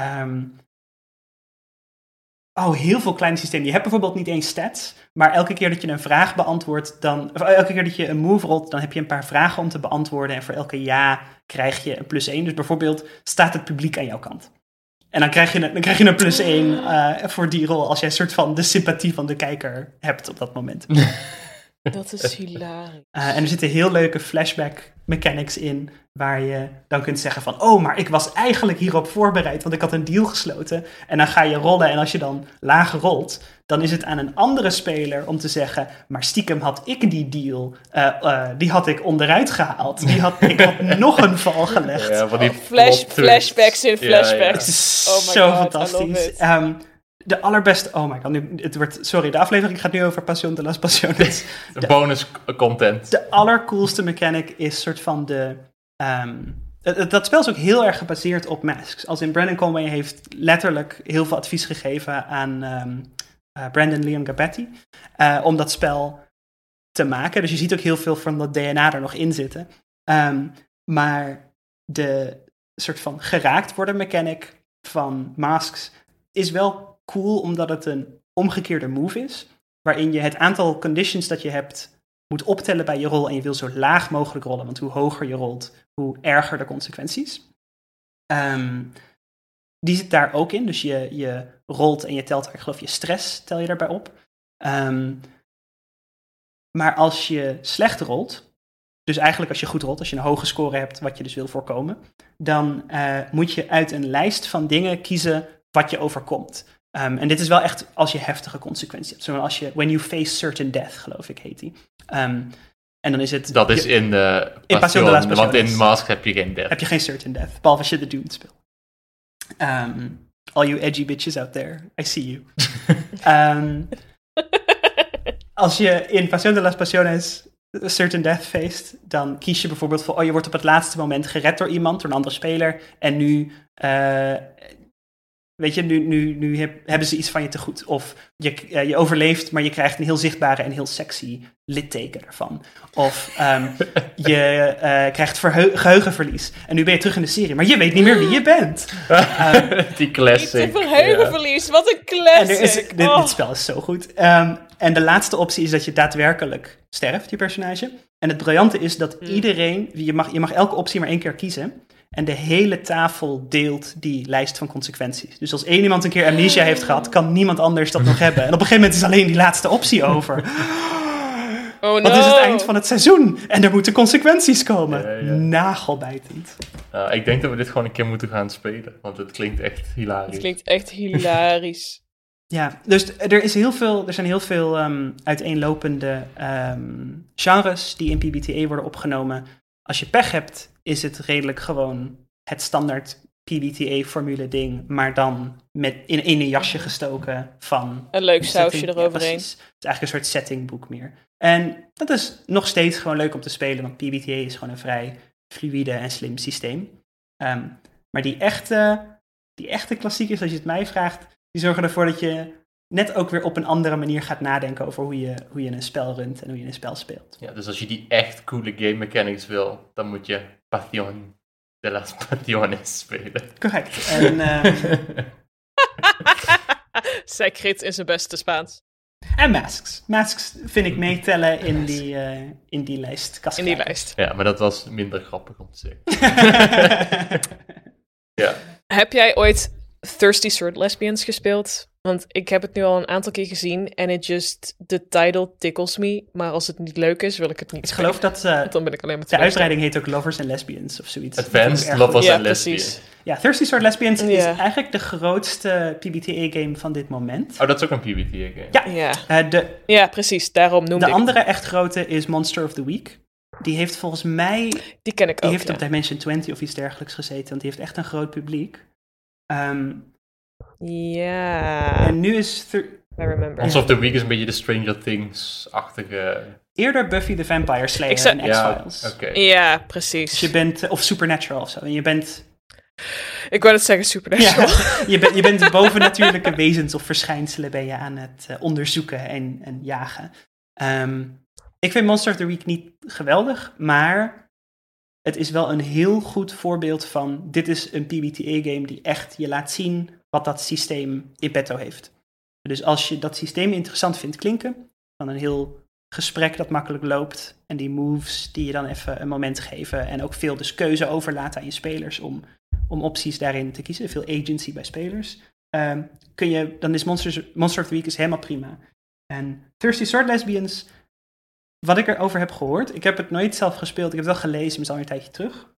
heel veel kleine systemen. Je hebt bijvoorbeeld niet eens stats, maar elke keer dat je een vraag beantwoordt, of elke keer dat je een move rolt, dan heb je een paar vragen om te beantwoorden en voor elke ja krijg je een +1. Dus bijvoorbeeld, staat het publiek aan jouw kant? En dan krijg je een +1 voor die rol als jij een soort van de sympathie van de kijker hebt op dat moment.
Dat is hilarisch.
En er zitten heel leuke flashback mechanics in, waar je dan kunt zeggen van, oh, maar ik was eigenlijk hierop voorbereid, want ik had een deal gesloten. En dan ga je rollen en als je dan laag rolt, dan is het aan een andere speler om te zeggen, maar stiekem had ik die deal, die had ik onderuit gehaald. Ik had nog een val gelegd.
Ja, van die
Flashbacks in flashbacks.
Het is
Oh my
zo
god,
fantastisch.
I love it.
De allerbeste... Oh my god, sorry, de aflevering gaat nu over Pasión de las Pasiones.
Bonus content.
De allercoolste mechanic is soort van de... dat spel is ook heel erg gebaseerd op Masks. Als in Brandon Conway heeft letterlijk heel veel advies gegeven aan Brandon Leon Gabatti om dat spel te maken. Dus je ziet ook heel veel van dat DNA er nog in zitten. Maar de soort van geraakt worden mechanic van Masks is wel cool omdat het een omgekeerde move is, waarin je het aantal conditions dat je hebt moet optellen bij je rol en je wil zo laag mogelijk rollen, want hoe hoger je rolt, hoe erger de consequenties. Die zit daar ook in, dus je rolt en je telt, ik geloof je stress tel je daarbij op. Maar als je slecht rolt, dus eigenlijk als je goed rolt, als je een hoge score hebt, wat je dus wil voorkomen, dan moet je uit een lijst van dingen kiezen wat je overkomt. En dit is wel echt als je heftige consequenties hebt. Zoals als je When You Face Certain Death, geloof ik, heet die. En dan is het...
Dat is in
Pasión de las Pasiones.
Want in Mask heb je geen death.
Heb je geen Certain Death, behalve als je de Doomed speelt. All you edgy bitches out there, I see you. Als je in Pasión de las Pasiones Certain Death faced, dan kies je bijvoorbeeld voor, je wordt op het laatste moment gered door iemand, door een andere speler, en nu... Weet je, nu hebben ze iets van je te goed. Of je overleeft, maar je krijgt een heel zichtbare en heel sexy litteken ervan. Of je krijgt geheugenverlies. En nu ben je terug in de serie, maar je weet niet meer wie je bent.
Die classic.
Niet geheugenverlies, wat een classic.
Dit spel is zo goed. En de laatste optie is dat je daadwerkelijk sterft, je personage. En het briljante is dat iedereen... Je mag elke optie maar 1 keer kiezen. En de hele tafel deelt die lijst van consequenties. Dus als één iemand een keer amnesia heeft gehad, kan niemand anders dat nog hebben. En op een gegeven moment is alleen die laatste optie over.
Oh no.
Want het is het eind van het seizoen. En er moeten consequenties komen. Ja. Nagelbijtend.
Ik denk dat we dit gewoon een keer moeten gaan spelen. Want het klinkt echt hilarisch.
Het klinkt echt hilarisch.
Ja, dus er zijn heel veel uiteenlopende genres die in PBTA worden opgenomen. Als je pech hebt, is het redelijk gewoon het standaard PBTA-formule ding, maar dan in een jasje gestoken van...
Een leuk sausje
setting.
eroverheen.
Ja, precies. Het is eigenlijk een soort settingboek meer. En dat is nog steeds gewoon leuk om te spelen, want PBTA is gewoon een vrij fluïde en slim systeem. Maar die echte klassiekers, als je het mij vraagt, die zorgen ervoor dat je net ook weer op een andere manier gaat nadenken over hoe je een spel runt en hoe je een spel speelt.
Ja, dus als je die echt coole game mechanics wil, dan moet je Pasión de las Pasiones spelen.
Correct. En
Secret in zijn beste Spaans.
En Masks. Masks vind ik meetellen in die lijst.
In die lijst.
Ja, maar dat was minder grappig om te zeggen. Ja.
Heb jij ooit Thirsty Sword Lesbians gespeeld? Want ik heb het nu al een aantal keer gezien en the title tickles me. Maar als het niet leuk is, wil ik het niet
Ik geloof dat
dan ben ik alleen maar
de uitbreiding heet ook Lovers and Lesbians of zoiets.
Advanced Lovers and
Lesbians.
Lesbians.
Ja, Thirsty Sword Lesbians is eigenlijk de grootste PBTA-game van dit moment.
Oh, dat is ook een PBTA-game?
Ja,
ja, precies. Daarom noemde ik
de andere echt grote is Monster of the Week. Die heeft volgens mij...
Die ken ik ook,
Die heeft op Dimension 20 of iets dergelijks gezeten. Want die heeft echt een groot publiek.
Ja.
En nu is...
I remember.
Monster of the Week is een beetje de Stranger Things-achtige...
Eerder Buffy the Vampire Slayer en X-Files.
Ja, okay.
Ja, precies.
Dus je bent... Of Supernatural of zo. En je bent...
Ik wou het zeggen, Supernatural.
Ja, je bent bovennatuurlijke wezens of verschijnselen ben je aan het onderzoeken en jagen. Ik vind Monster of the Week niet geweldig, maar het is wel een heel goed voorbeeld van... Dit is een PBTA-game die echt je laat zien wat dat systeem in petto heeft. Dus als je dat systeem interessant vindt klinken, dan een heel gesprek dat makkelijk loopt en die moves die je dan even een moment geven en ook veel dus keuze overlaten aan je spelers om opties daarin te kiezen, veel agency bij spelers, dan is Monster of the Week is helemaal prima. En Thirsty Sword Lesbians, wat ik erover heb gehoord, ik heb het nooit zelf gespeeld, ik heb het wel gelezen, maar het is al een tijdje terug,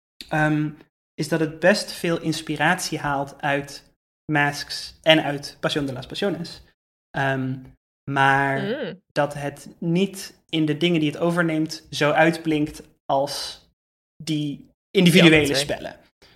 is dat het best veel inspiratie haalt uit Masks en uit Pasión de las Pasiones. Maar dat het niet in de dingen die het overneemt zo uitblinkt als die individuele spellen.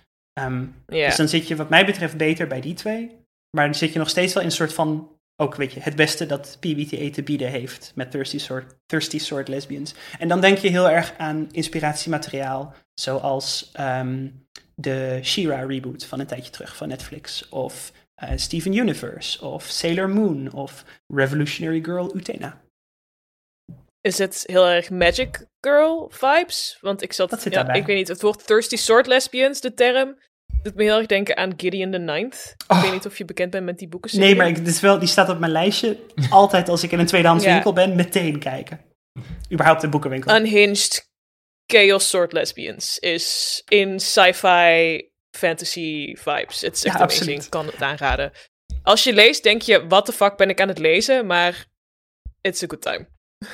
Dus dan zit je wat mij betreft beter bij die twee. Maar dan zit je nog steeds wel in een soort van... Ook, weet je, het beste dat PBTA te bieden heeft met Thirsty Sword Lesbians. En dan denk je heel erg aan inspiratiemateriaal. Zoals de She-Ra reboot van een tijdje terug van Netflix. Of Steven Universe. Of Sailor Moon. Of Revolutionary Girl Utena.
Is het heel erg Magic Girl vibes? Want ik weet niet, het woord Thirsty Sword Lesbians, de term, doet me heel erg denken aan Gideon the Ninth. Ik weet niet of je bekend bent met die boeken.
Nee, maar die staat op mijn lijstje. Altijd als ik in een tweedehands winkel ben, meteen kijken. Überhaupt de boekenwinkel.
Unhinged Chaos Sword Lesbians is in sci-fi fantasy vibes. Het is echt amazing, ik kan het aanraden. Als je leest, denk je, what the fuck ben ik aan het lezen? Maar it's a good time.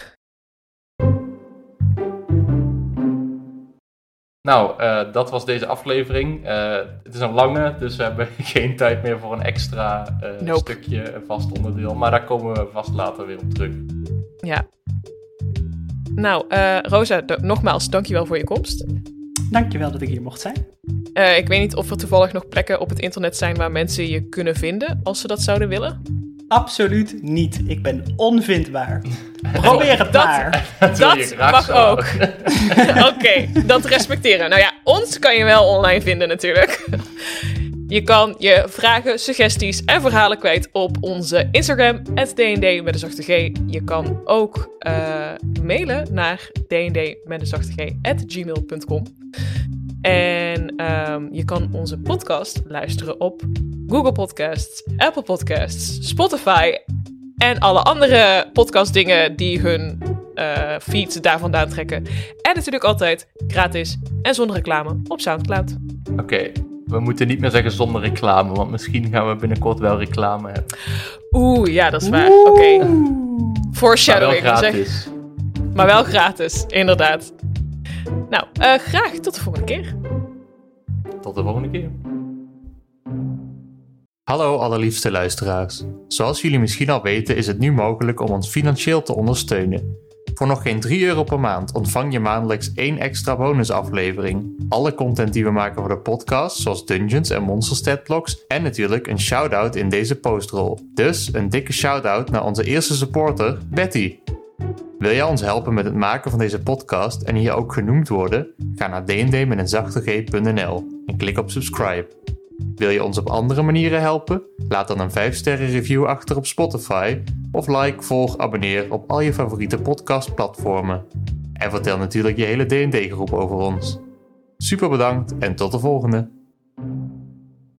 Nou, dat was deze aflevering. Het is een lange, dus we hebben geen tijd meer voor een extra stukje vast onderdeel. Maar daar komen we vast later weer op terug.
Ja. Nou, Rosa, nogmaals, dankjewel voor je komst.
Dankjewel dat ik hier mocht zijn.
Ik weet niet of er toevallig nog plekken op het internet zijn waar mensen je kunnen vinden, als ze dat zouden willen.
Absoluut niet. Ik ben onvindbaar. Probeer het maar.
Dat mag ook. Oké, dat respecteren. Nou ja, ons kan je wel online vinden natuurlijk. Je kan je vragen, suggesties en verhalen kwijt op onze Instagram, @dnd_g. Je kan ook mailen naar dnd_g@gmail.com. En je kan onze podcast luisteren op Google Podcasts, Apple Podcasts, Spotify en alle andere podcastdingen die hun feed daar vandaan trekken. En natuurlijk altijd gratis en zonder reclame op Soundcloud.
Oké, we moeten niet meer zeggen zonder reclame, want misschien gaan we binnenkant wel reclame hebben.
Oeh, ja, dat is waar. Oké. Foreshadowing.
Maar wel gratis.
Maar wel gratis, inderdaad. Nou, graag tot de volgende keer.
Tot de volgende keer.
Hallo allerliefste luisteraars. Zoals jullie misschien al weten is het nu mogelijk om ons financieel te ondersteunen.
Voor nog geen €3 per maand ontvang je maandelijks 1 extra bonusaflevering. Alle content die we maken voor de podcast, zoals Dungeons en Monster Statblocks en natuurlijk een shout-out in deze postrol. Dus een dikke shout-out naar onze eerste supporter, Betty. Wil jij ons helpen met het maken van deze podcast en hier ook genoemd worden? Ga naar dndmeteenzachteg.nl en klik op subscribe. Wil je ons op andere manieren helpen? Laat dan een 5-sterren review achter op Spotify of like, volg, abonneer op al je favoriete podcastplatformen. En vertel natuurlijk je hele D&D groep over ons. Super bedankt en tot de volgende!